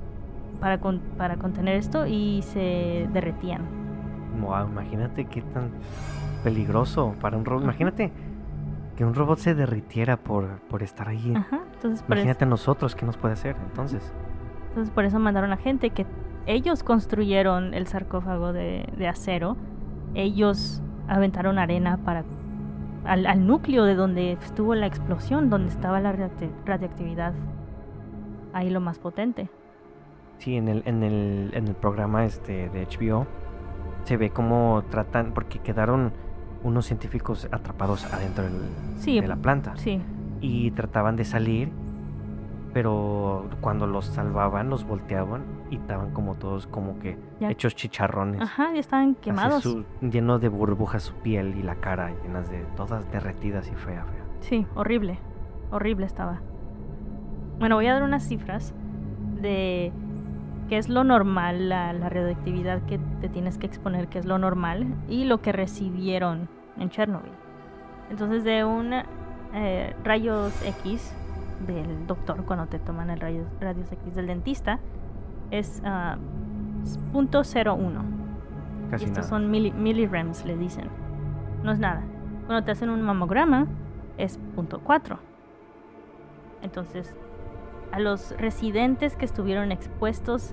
contener esto y se derretían. Wow, imagínate qué tan peligroso para un robot. Ajá. Imagínate que un robot se derritiera por estar ahí. Ajá, entonces por, Imagínate a nosotros, ¿qué nos puede hacer? Entonces, por eso mandaron a gente que ellos construyeron el sarcófago de acero, ellos aventaron arena para al núcleo de donde estuvo la explosión, donde estaba la radioactividad. Ahí lo más potente. Sí, en el programa de HBO se ve cómo tratan, porque quedaron unos científicos atrapados adentro de la planta. Sí. Y trataban de salir, pero cuando los salvaban, los volteaban y estaban como todos como que Ya. hechos chicharrones. Ajá, ya estaban quemados. Lleno de burbujas su piel y la cara llenas de todas derretidas y fea. Sí, horrible. Horrible estaba. Bueno, voy a dar unas cifras de qué es lo normal, la radioactividad que te tienes que exponer, qué es lo normal, y lo que recibieron en Chernobyl. Entonces, de rayos X del doctor, cuando te toman el rayos X del dentista, es 0.01. Casi y estos nada. son millirems, le dicen. No es nada. Cuando te hacen un mamograma, es 0.4. Entonces, a los residentes que estuvieron expuestos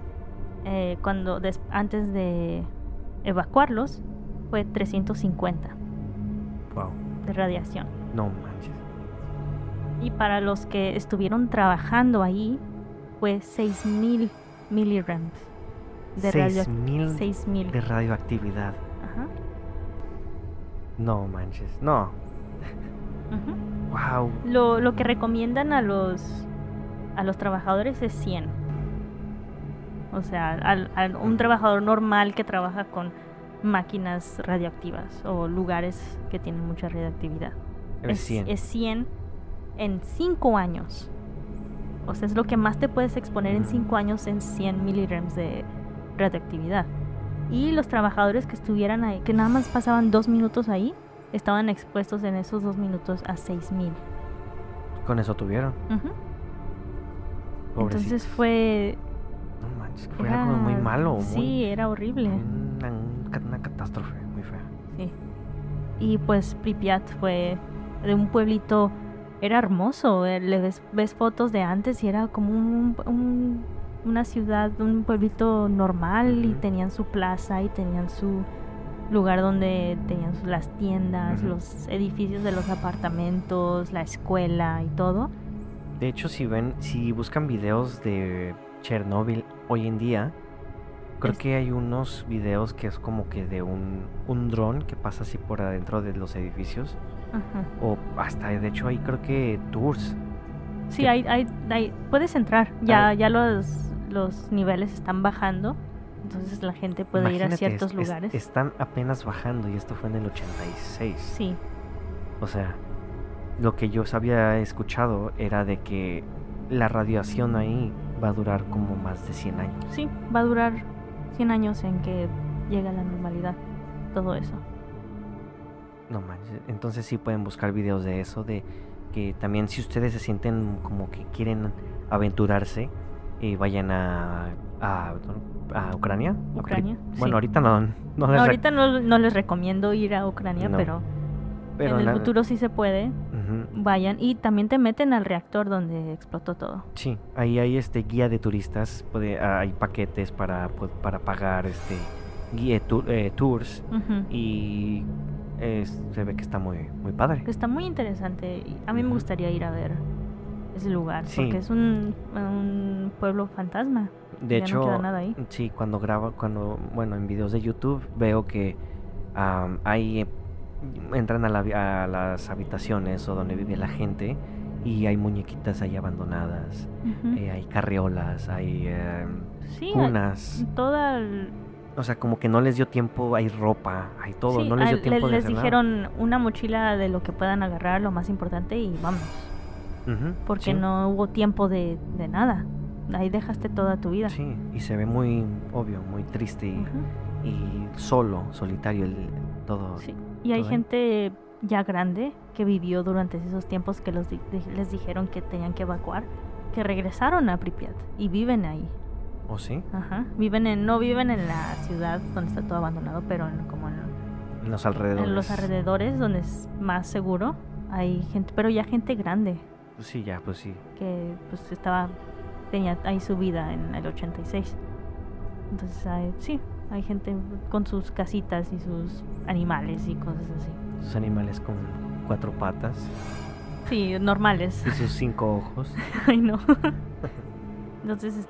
antes de evacuarlos, fue 350 Wow. de radiación. No manches. Y para los que estuvieron trabajando ahí, fue 6,000 millirems de 6,000 de radioactividad. Ajá. No manches. No. Uh-huh. Wow. Lo que recomiendan a los trabajadores es 100. O sea, a un trabajador normal que trabaja con máquinas radioactivas o lugares que tienen mucha radioactividad. Es 100. Es 100 en 5 años. O sea, es lo que más te puedes exponer en 5 años, en 100 miligramos de radioactividad. Y los trabajadores que estuvieran ahí, que nada más pasaban 2 minutos ahí, estaban expuestos en esos 2 minutos a 6,000. Con eso tuvieron. Uh-huh. Pobrecitos. Entonces fue... No manches, que fue algo muy malo. Sí, era horrible. Una catástrofe muy fea. Sí. Y pues Pripyat fue de un pueblito, era hermoso. Ves fotos de antes y era como una ciudad, un pueblito normal. Uh-huh. Y tenían su plaza y tenían su lugar donde tenían las tiendas, uh-huh, los edificios de los apartamentos, la escuela y todo. De hecho, si buscan videos de Chernobyl hoy en día, creo que hay unos videos que es como que de un dron que pasa así por adentro de los edificios. Uh-huh. O hasta, de hecho, hay creo que tours. Sí, hay puedes entrar. Ya los niveles están bajando. Entonces la gente puede ir a ciertos lugares. Están apenas bajando y esto fue en el 86. Sí. O sea, lo que yo había escuchado era de que la radiación ahí va a durar como más de 100 años. Sí, va a durar 100 años en que llegue a la normalidad todo eso. No manches, entonces sí pueden buscar videos de eso, de que también si ustedes se sienten como que quieren aventurarse, vayan a Ucrania. Ucrania. Bueno, sí. Ahorita ahorita no les recomiendo ir a Ucrania, no. pero en el futuro sí se puede. Uh-huh. Vayan y también te meten al reactor donde explotó todo. Sí, ahí hay guía de turistas, hay paquetes para pagar guía tours. Uh-huh. Y se ve que está muy muy padre. Está muy interesante. A mí me gustaría ir a ver ese lugar, sí, porque es un pueblo fantasma. De hecho, no queda nada ahí. Sí, en videos de YouTube veo que entran a las habitaciones o donde vive la gente y hay muñequitas ahí abandonadas. Uh-huh. Hay carriolas, hay cunas. O sea, como que no les dio tiempo, hay ropa, hay todo, sí, no les dio tiempo de les hacer dijeron nada. Una mochila de lo que puedan agarrar, lo más importante, y vámonos. Uh-huh, porque sí. No hubo tiempo de nada. Ahí dejaste toda tu vida. Sí, y se ve muy obvio, muy triste y solitario todo. Sí. Y hay gente ya grande que vivió durante esos tiempos que les dijeron que tenían que evacuar, que regresaron a Pripyat y viven ahí. ¿Oh, sí? Ajá. No viven en la ciudad donde está todo abandonado, pero en los alrededores. En los alrededores, donde es más seguro, hay gente, pero ya gente grande. Pues sí, pues sí. Que pues tenía ahí su vida en el 86. Entonces hay gente con sus casitas y sus animales y cosas así. Sus animales 4 patas. Sí, normales. Y sus 5 ojos. Ay, no. Entonces,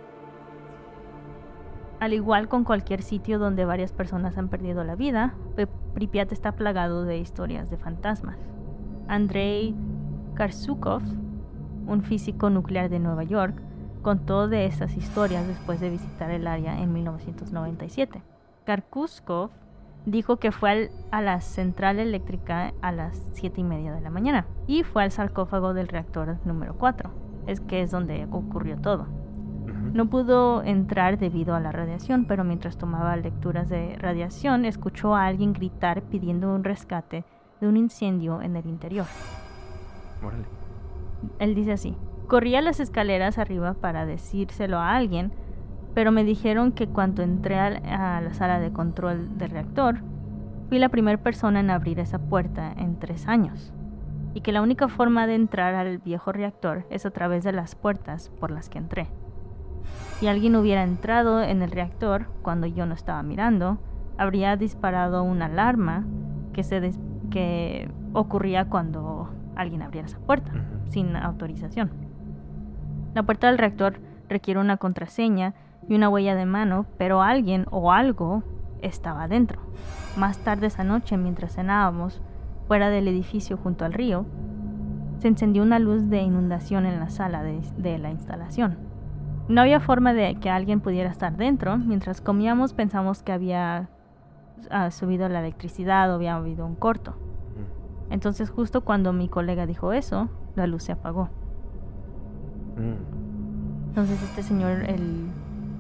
al igual con cualquier sitio donde varias personas han perdido la vida, Pripyat está plagado de historias de fantasmas. Andrei Karsukov, un físico nuclear de Nueva York, contó de estas historias después de visitar el área en 1997. Karkuskov dijo que fue a la central eléctrica a las 7:30 de la mañana y fue al sarcófago del reactor número 4, que es donde ocurrió todo. No pudo entrar debido a la radiación, pero mientras tomaba lecturas de radiación, escuchó a alguien gritar pidiendo un rescate de un incendio en el interior. Órale. Él dice así: corrí a las escaleras arriba para decírselo a alguien, pero me dijeron que cuando entré a la sala de control del reactor, fui la primera persona en abrir esa puerta en 3 años, y que la única forma de entrar al viejo reactor es a través de las puertas por las que entré. Si alguien hubiera entrado en el reactor cuando yo no estaba mirando, habría disparado una alarma que ocurría cuando alguien abría esa puerta, sin autorización. La puerta del reactor requiere una contraseña y una huella de mano, pero alguien o algo estaba adentro. Más tarde esa noche, mientras cenábamos fuera del edificio junto al río, se encendió una luz de inundación en la sala de la instalación. No había forma de que alguien pudiera estar dentro. Mientras comíamos pensamos que había subido la electricidad o había habido un corto. Entonces justo cuando mi colega dijo eso, la luz se apagó. Entonces este señor, el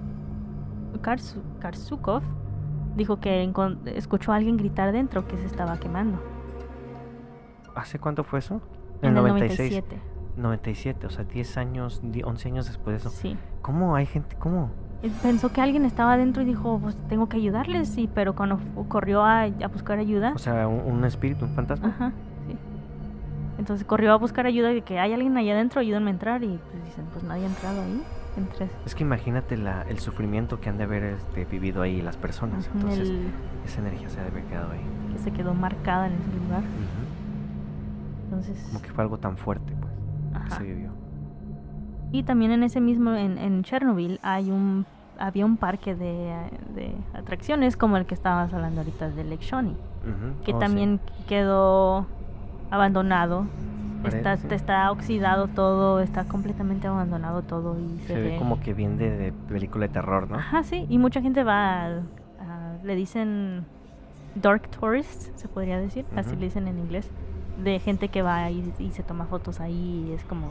Karsukov, dijo que escuchó a alguien gritar dentro que se estaba quemando. ¿Hace cuánto fue eso? En el 97. 97, o sea, 10 años, 11 años después de eso. Sí. ¿Cómo hay gente? ¿Cómo? Pensó que alguien estaba adentro y dijo, pues tengo que ayudarles, sí, pero cuando corrió a buscar ayuda... O sea, un espíritu, un fantasma. Ajá, sí. Entonces corrió a buscar ayuda de que hay alguien allá adentro, ayúdenme a entrar, y pues dicen, pues nadie ha entrado ahí. Es que imagínate el sufrimiento que han de haber vivido ahí las personas. Entonces, esa energía se ha de haber quedado ahí. Que se quedó marcada en ese lugar. Entonces... como que fue algo tan fuerte, pues. Ajá. Se vivió. Y también en ese mismo, en Chernobyl, había un parque de atracciones como el que estábamos hablando ahorita de Lake Shawnee, que también quedó abandonado. Está oxidado todo, está completamente abandonado todo. Y se ve como que bien de película de terror, ¿no? Ajá, sí, y mucha gente le dicen dark tourists, se podría decir, así le dicen en inglés, de gente que va ahí y se toma fotos ahí, y es como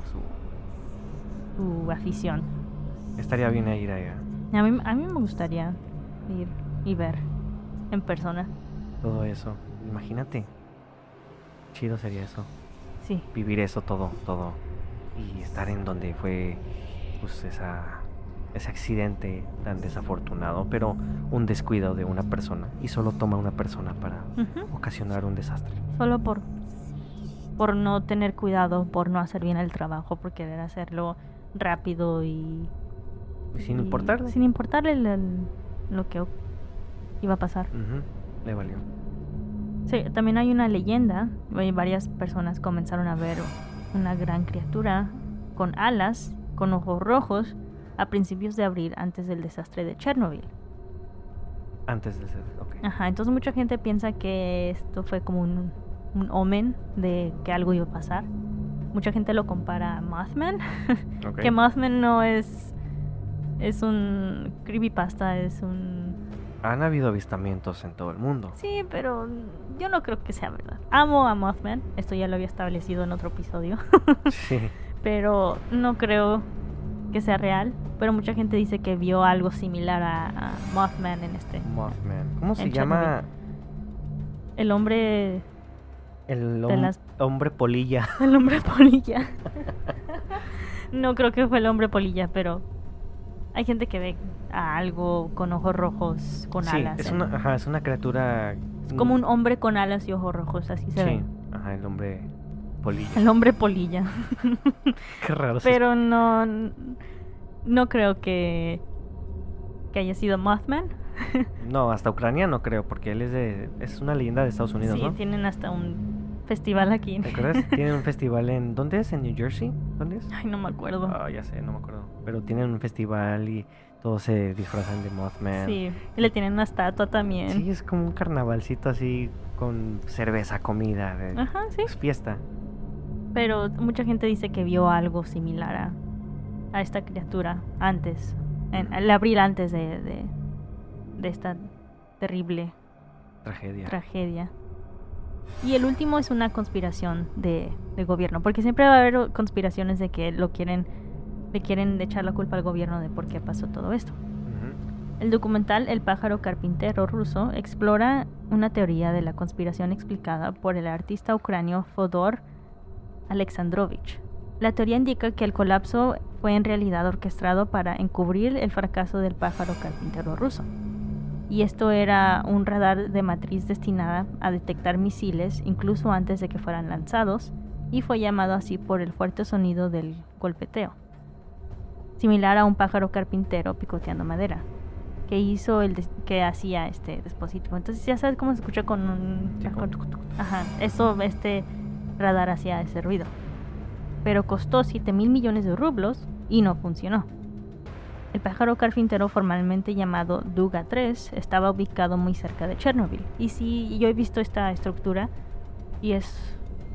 su afición. Estaría bien ir allá. A mí me gustaría ir y ver en persona todo eso. Imagínate, chido sería eso. Sí. Vivir eso todo y estar en donde fue pues ese accidente tan desafortunado, pero un descuido de una persona, y solo toma una persona para ocasionar un desastre. Solo por no tener cuidado, por no hacer bien el trabajo, por querer hacerlo rápido y sin importarle. Sin importarle lo que iba a pasar. Le valió. Sí, también hay una leyenda. Varias personas comenzaron a ver una gran criatura con alas, con ojos rojos, a principios de abril, antes del desastre de Chernobyl. Antes del desastre, ok. Ajá, entonces mucha gente piensa que esto fue como un omen de que algo iba a pasar. Mucha gente lo compara a Mothman. Okay. Que Mothman no es un creepypasta, es un... Han habido avistamientos en todo el mundo. Sí, pero yo no creo que sea verdad. Amo a Mothman, esto ya lo había establecido en otro episodio. Sí. Pero no creo que sea real. Pero mucha gente dice que vio algo similar a Mothman en Mothman. ¿Cómo se llama? El hombre... hombre polilla. El hombre polilla. No creo que fue el hombre polilla, pero hay gente que ve a algo con ojos rojos, con alas. Es una criatura... Es como un hombre con alas y ojos rojos, así se ve. Sí, ajá, el hombre polilla. El hombre polilla. Qué raro. Pero no creo que haya sido Mothman. No, hasta Ucrania no creo, porque él es una leyenda de Estados Unidos, sí, ¿no? Tienen hasta un festival aquí. ¿Te acuerdas? Tienen un festival en... ¿Dónde es? ¿En New Jersey? ¿Dónde es? Ay, no me acuerdo. Ya sé, no me acuerdo. Pero tienen un festival y todos se disfrazan de Mothman. Sí, y le tienen una estatua también. Sí, es como un carnavalcito así con cerveza, comida. Ajá, sí. Es fiesta. Pero mucha gente dice que vio algo similar a esta criatura antes, en el abril antes de esta terrible tragedia. Y el último es una conspiración de gobierno, porque siempre va a haber conspiraciones de que le quieren echar la culpa al gobierno de por qué pasó todo esto. El documental El pájaro carpintero ruso explora una teoría de la conspiración explicada por el artista ucranio Fodor Alexandrovich. La teoría indica que el colapso fue en realidad orquestado para encubrir el fracaso del pájaro carpintero ruso. Y esto era un radar de matriz destinada a detectar misiles incluso antes de que fueran lanzados, y fue llamado así por el fuerte sonido del golpeteo, similar a un pájaro carpintero picoteando madera, que hacía este dispositivo. Entonces ya sabes cómo se escucha con un... Ajá, este radar hacía ese ruido. Pero costó 7,000 millones de rublos y no funcionó. El pájaro carpintero, formalmente llamado Duga-3, estaba ubicado muy cerca de Chernobyl. Y sí, yo he visto esta estructura y es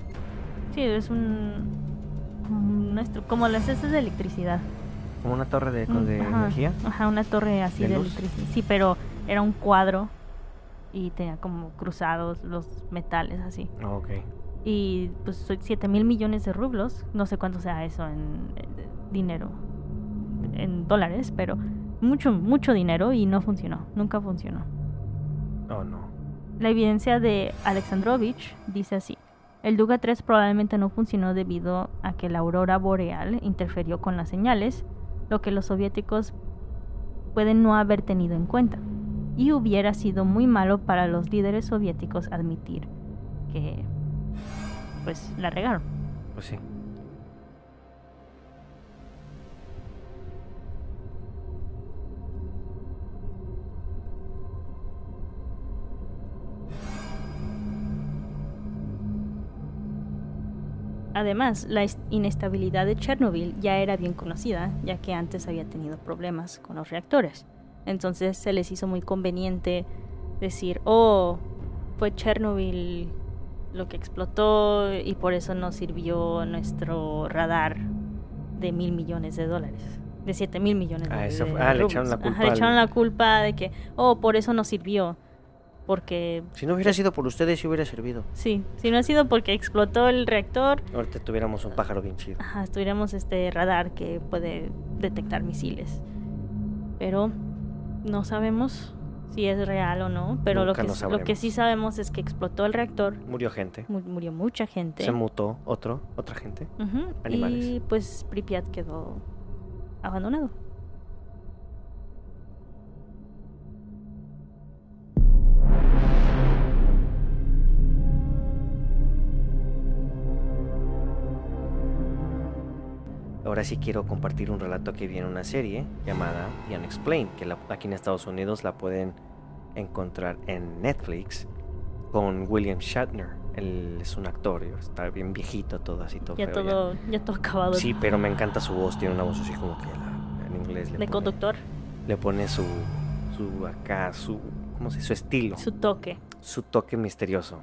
como las cestas de electricidad. ¿Como una torre de energía? Ajá, una torre así de electricidad. Sí, pero era un cuadro y tenía como cruzados los metales así. Oh, ok. Y pues 7,000 millones de rublos, no sé cuánto sea eso en dinero, en dólares, pero mucho dinero, y no funcionó, nunca funcionó. Oh, no. La evidencia de Alexandrovich dice así: el Duga-3 probablemente no funcionó debido a que la aurora boreal interfirió con las señales, lo que los soviéticos pueden no haber tenido en cuenta, y hubiera sido muy malo para los líderes soviéticos admitir que pues la regaron. Pues sí. Además, la inestabilidad de Chernobyl ya era bien conocida, ya que antes había tenido problemas con los reactores. Entonces se les hizo muy conveniente decir, fue Chernobyl lo que explotó y por eso nos sirvió nuestro radar de $1,000 millones, de 7,000 millones de rublos. Le echaron la culpa. Le echaron la culpa de que, por eso nos sirvió. Porque... Si no hubiera sido por ustedes, sí hubiera servido. Sí, si no ha sido porque explotó el reactor... Ahorita tuviéramos un pájaro bien chido. Ajá, tuviéramos este radar que puede detectar misiles. Pero no sabemos si es real o no, pero lo que sí sabemos es que explotó el reactor. Murió gente. Murió mucha gente. Se mutó otra gente. Animales. Y pues Pripyat quedó abandonado. Ahora sí quiero compartir un relato que vi en una serie llamada The Unexplained, que aquí en Estados Unidos la pueden encontrar en Netflix, con William Shatner. Él es un actor, está bien viejito, todo así, todo ya feo. Ya todo acabado. Sí, pero me encanta su voz, tiene una voz así como que en inglés de conductor. Le pone su estilo. Su toque misterioso.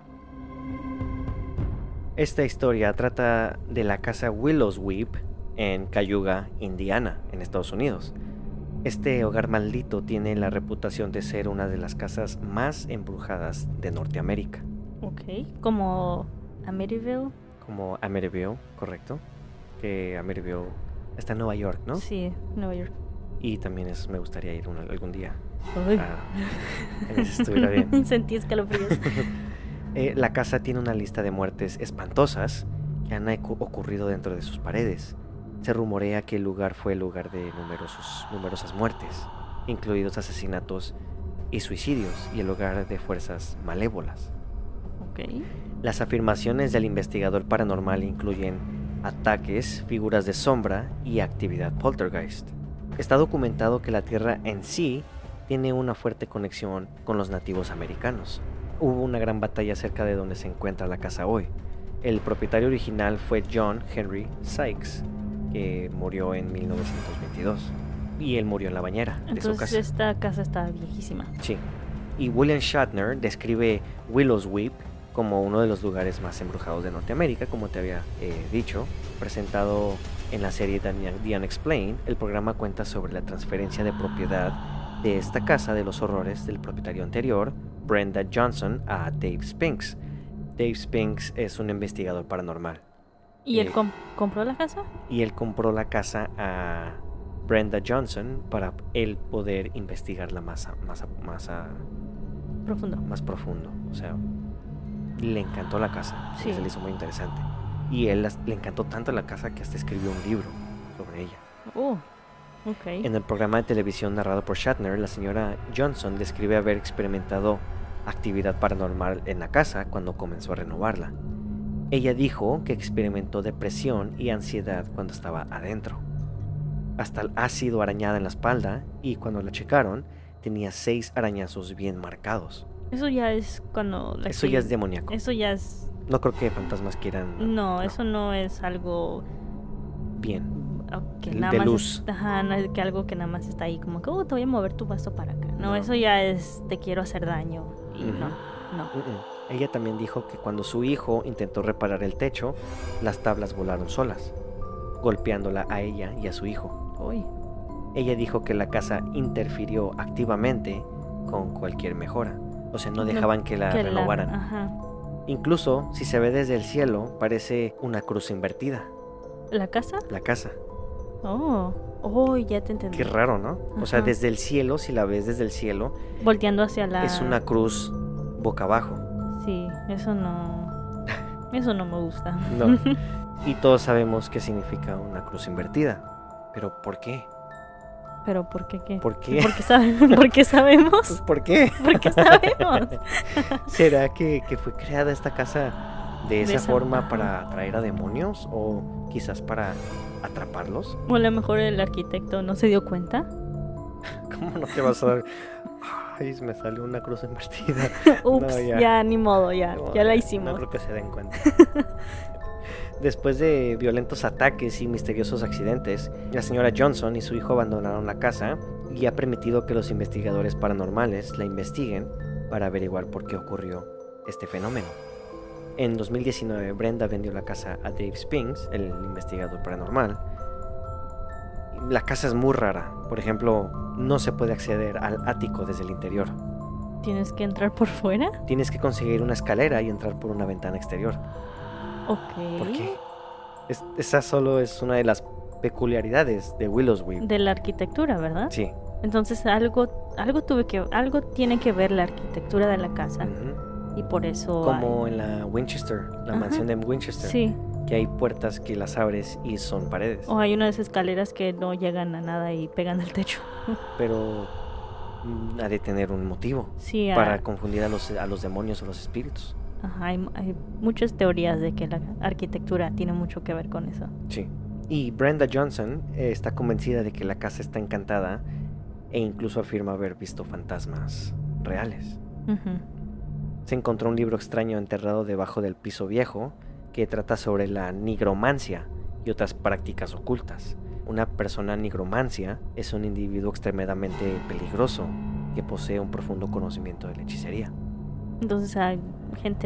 Esta historia trata de la casa Willows Weep en Cayuga, Indiana, en Estados Unidos. Este hogar maldito tiene la reputación de ser una de las casas más embrujadas de Norteamérica. Ok, como Amityville. Como Amityville, correcto. Que Amityville está en Nueva York, ¿no? Sí, Nueva York. Y también me gustaría ir algún día. En ese estuviera bien. Sentí escalofríos. La casa tiene una lista de muertes espantosas que han ocurrido dentro de sus paredes. Se rumorea que el lugar fue el lugar de numerosas muertes, incluidos asesinatos y suicidios, y el hogar de fuerzas malévolas. Okay. Las afirmaciones del investigador paranormal incluyen ataques, figuras de sombra y actividad poltergeist. Está documentado que la Tierra en sí tiene una fuerte conexión con los nativos americanos. Hubo una gran batalla cerca de donde se encuentra la casa hoy. El propietario original fue John Henry Sykes, que murió en 1922. Y él murió en la bañera de su casa. Entonces esta casa está viejísima. Sí. Y William Shatner describe Willowsweep como uno de los lugares más embrujados de Norteamérica, como te había dicho. Presentado en la serie The Unexplained, el programa cuenta sobre la transferencia de propiedad de esta casa de los horrores del propietario anterior, Brenda Johnson, a Dave Spinks. Dave Spinks es un investigador paranormal. ¿Y él compró la casa? Y él compró la casa a Brenda Johnson para él poder investigarla más profundo. O sea, le encantó la casa. Sí. Se le hizo muy interesante. Y él le encantó tanto la casa que hasta escribió un libro sobre ella. Okay. En el programa de televisión narrado por Shatner, la señora Johnson describe haber experimentado actividad paranormal en la casa cuando comenzó a renovarla. Ella dijo que experimentó depresión y ansiedad cuando estaba adentro. Hasta ha sido arañada en la espalda y cuando la checaron tenía 6 arañazos bien marcados. Eso ya es cuando... Eso ya es demoníaco. Eso ya es... No creo que fantasmas quieran... No, eso no es algo... Bien. Que nada de más luz. No es que algo que nada más está ahí como que te voy a mover tu vaso para acá. No, eso ya es te quiero hacer daño. Y no. Ella también dijo que cuando su hijo intentó reparar el techo, las tablas volaron solas, golpeándola a ella y a su hijo. Uy. Ella dijo que la casa interfirió activamente con cualquier mejora. O sea, no dejaban que la renovaran. Ajá. Incluso, si se ve desde el cielo, parece una cruz invertida. ¿La casa? La casa. Ya te entendí. Qué raro, ¿no? Ajá. O sea, desde el cielo, si la ves desde el cielo, volteando hacia la... es una cruz boca abajo. Sí, eso no... Eso no me gusta. No. Y todos sabemos qué significa una cruz invertida. ¿Pero por qué? ¿Pero por qué qué? ¿Por qué? ¿Por qué sabemos? Pues, ¿por qué? ¿Por qué sabemos? ¿Será que fue creada esta casa de esa forma ajá. para atraer a demonios? ¿O quizás para atraparlos? O a lo mejor el arquitecto no se dio cuenta. ¿Cómo no te vas a dar? Ay, me salió una cruz invertida. Ups, No, ya ni modo, ya la hicimos. No creo que se den cuenta. Después de violentos ataques y misteriosos accidentes, la señora Johnson y su hijo abandonaron la casa y ha permitido que los investigadores paranormales la investiguen para averiguar por qué ocurrió este fenómeno. En 2019, Brenda vendió la casa a Dave Spinks, el investigador paranormal. La casa es muy rara. Por ejemplo, no se puede acceder al ático desde el interior. ¿Tienes que entrar por fuera? Tienes que conseguir una escalera y entrar por una ventana exterior. Ok. ¿Por qué? Esa solo es una de las peculiaridades de Willowsweep. De la arquitectura, ¿verdad? Sí. Entonces algo tiene que ver la arquitectura de la casa. Y por eso... Como en la Winchester, la mansión de Winchester. Sí. Que hay puertas que las abres y son paredes. O hay unas escaleras que no llegan a nada y pegan al techo. Pero ha de tener un motivo. Sí, para confundir a los demonios o los espíritus. Ajá, hay muchas teorías de que la arquitectura tiene mucho que ver con eso. Sí. Y Brenda Johnson está convencida de que la casa está encantada e incluso afirma haber visto fantasmas reales. Se encontró un libro extraño enterrado debajo del piso viejo que trata sobre la nigromancia y otras prácticas ocultas. Una persona nigromancia es un individuo extremadamente peligroso que posee un profundo conocimiento de la hechicería. Entonces gente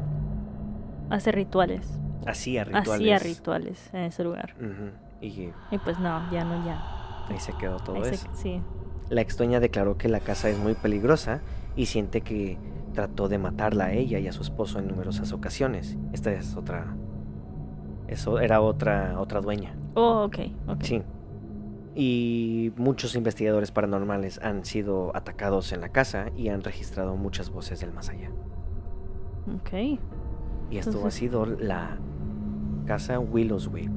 hace rituales. Hacía rituales. Hacía rituales en ese lugar. Y pues no. Ahí se quedó todo eso. Sí. La ex dueña declaró que la casa es muy peligrosa y siente que trató de matarla a ella y a su esposo en numerosas ocasiones. Esta es otra... Eso era otra dueña. Ok. Sí. Y muchos investigadores paranormales han sido atacados en la casa y han registrado muchas voces del más allá. Ok. Y esto ha sido la casa Willowsweep.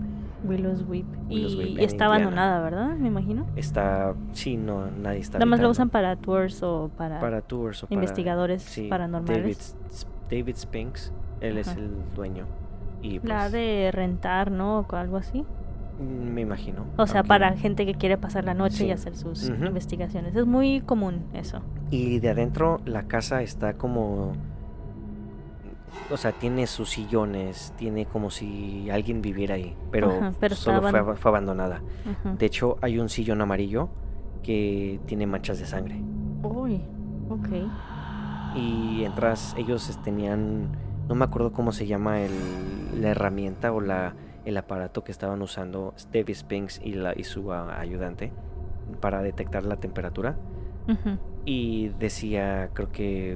Y está abandonada, ¿verdad? Me imagino. Sí, no, nadie está Nada más habitando. lo usan para tours o para tours o investigadores paranormales. David Spinks, él es el dueño. Y pues, la de rentar, ¿no? O algo así. Me imagino. O sea, para gente que quiere pasar la noche y hacer sus Ujú. investigaciones. Es muy común eso. Y de adentro la casa está como... o sea, tiene sus sillones, tiene como si alguien viviera ahí, pero, Ajá, pero solo estaban- fue abandonada. Ajá. De hecho, hay un sillón amarillo que tiene manchas de sangre. Uy, ok. Y entras, ellos tenían, no me acuerdo cómo se llama la herramienta o el aparato que estaban usando Stevie Spinks y su ayudante para detectar la temperatura. Ujú. Y decía, creo que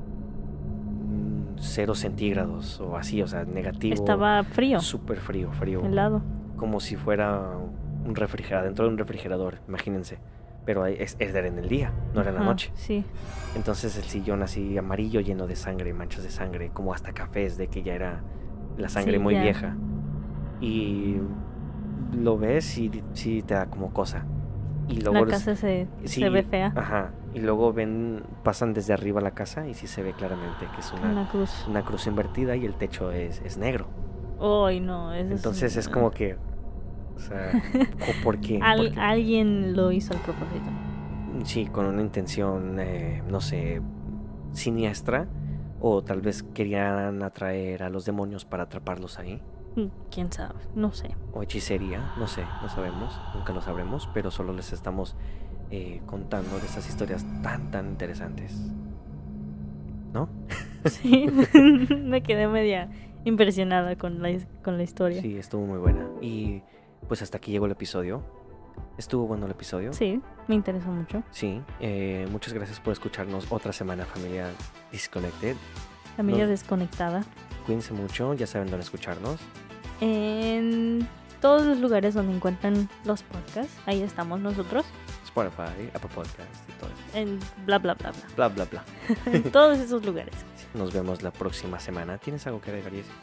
0 centígrados o así, o sea, negativo. Estaba frío, Súper frío, helado. como si fuera un refrigerador, dentro de un refrigerador, imagínense. Pero era en el día, no era en la Ajá, noche. sí. Entonces el sillón así amarillo lleno de sangre, manchas de sangre, como hasta cafés de que ya era la sangre Sí, muy ya. vieja. Y lo ves y sí te da como cosa. Y luego La casa se sí, ve fea. Ajá. Y luego pasan desde arriba la casa y sí se ve claramente que es Una cruz. una cruz invertida y el techo es negro. Uy, no. Entonces es como que, o sea, ¿por qué? ¿Por qué? Alguien lo hizo al propósito. Sí, con una intención, no sé, siniestra, o tal vez querían atraer a los demonios para atraparlos ahí, ¿Quién sabe? No sé. o hechicería, no sé, no sabemos, nunca lo sabremos, pero solo les estamos contando de estas historias tan interesantes, ¿no? Sí, me quedé media impresionada con la historia. Sí, estuvo muy buena. Y pues hasta aquí llegó el episodio. ¿Estuvo bueno el episodio? Sí, me interesó mucho. Sí, muchas gracias por escucharnos otra semana, familia Disconnected. Familia Nos- desconectada. Cuídense mucho, ya saben dónde escucharnos. En todos los lugares donde encuentran los podcasts, ahí estamos nosotros. Spotify, Apple Podcast y todo eso. En bla bla bla bla. Bla, bla, bla. En todos esos lugares. Nos vemos la próxima semana. ¿Tienes algo que agregar, Jessy?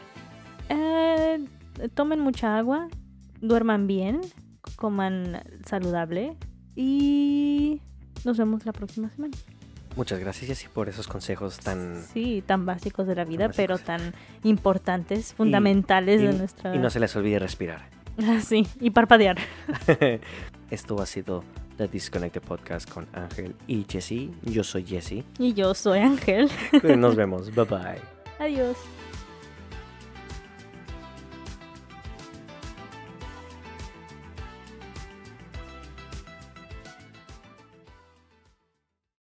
Tomen mucha agua, duerman bien, coman saludable y nos vemos la próxima semana. Muchas gracias, Jessy, por esos consejos tan... Sí, tan básicos de la vida, básicos. pero tan importantes, fundamentales de nuestra... Y no se les olvide respirar. Sí, y parpadear. Esto ha sido The Disconnected Podcast con Ángel y Jessy. Yo soy Jessy. Y yo soy Ángel. Nos vemos. Bye bye. Adiós.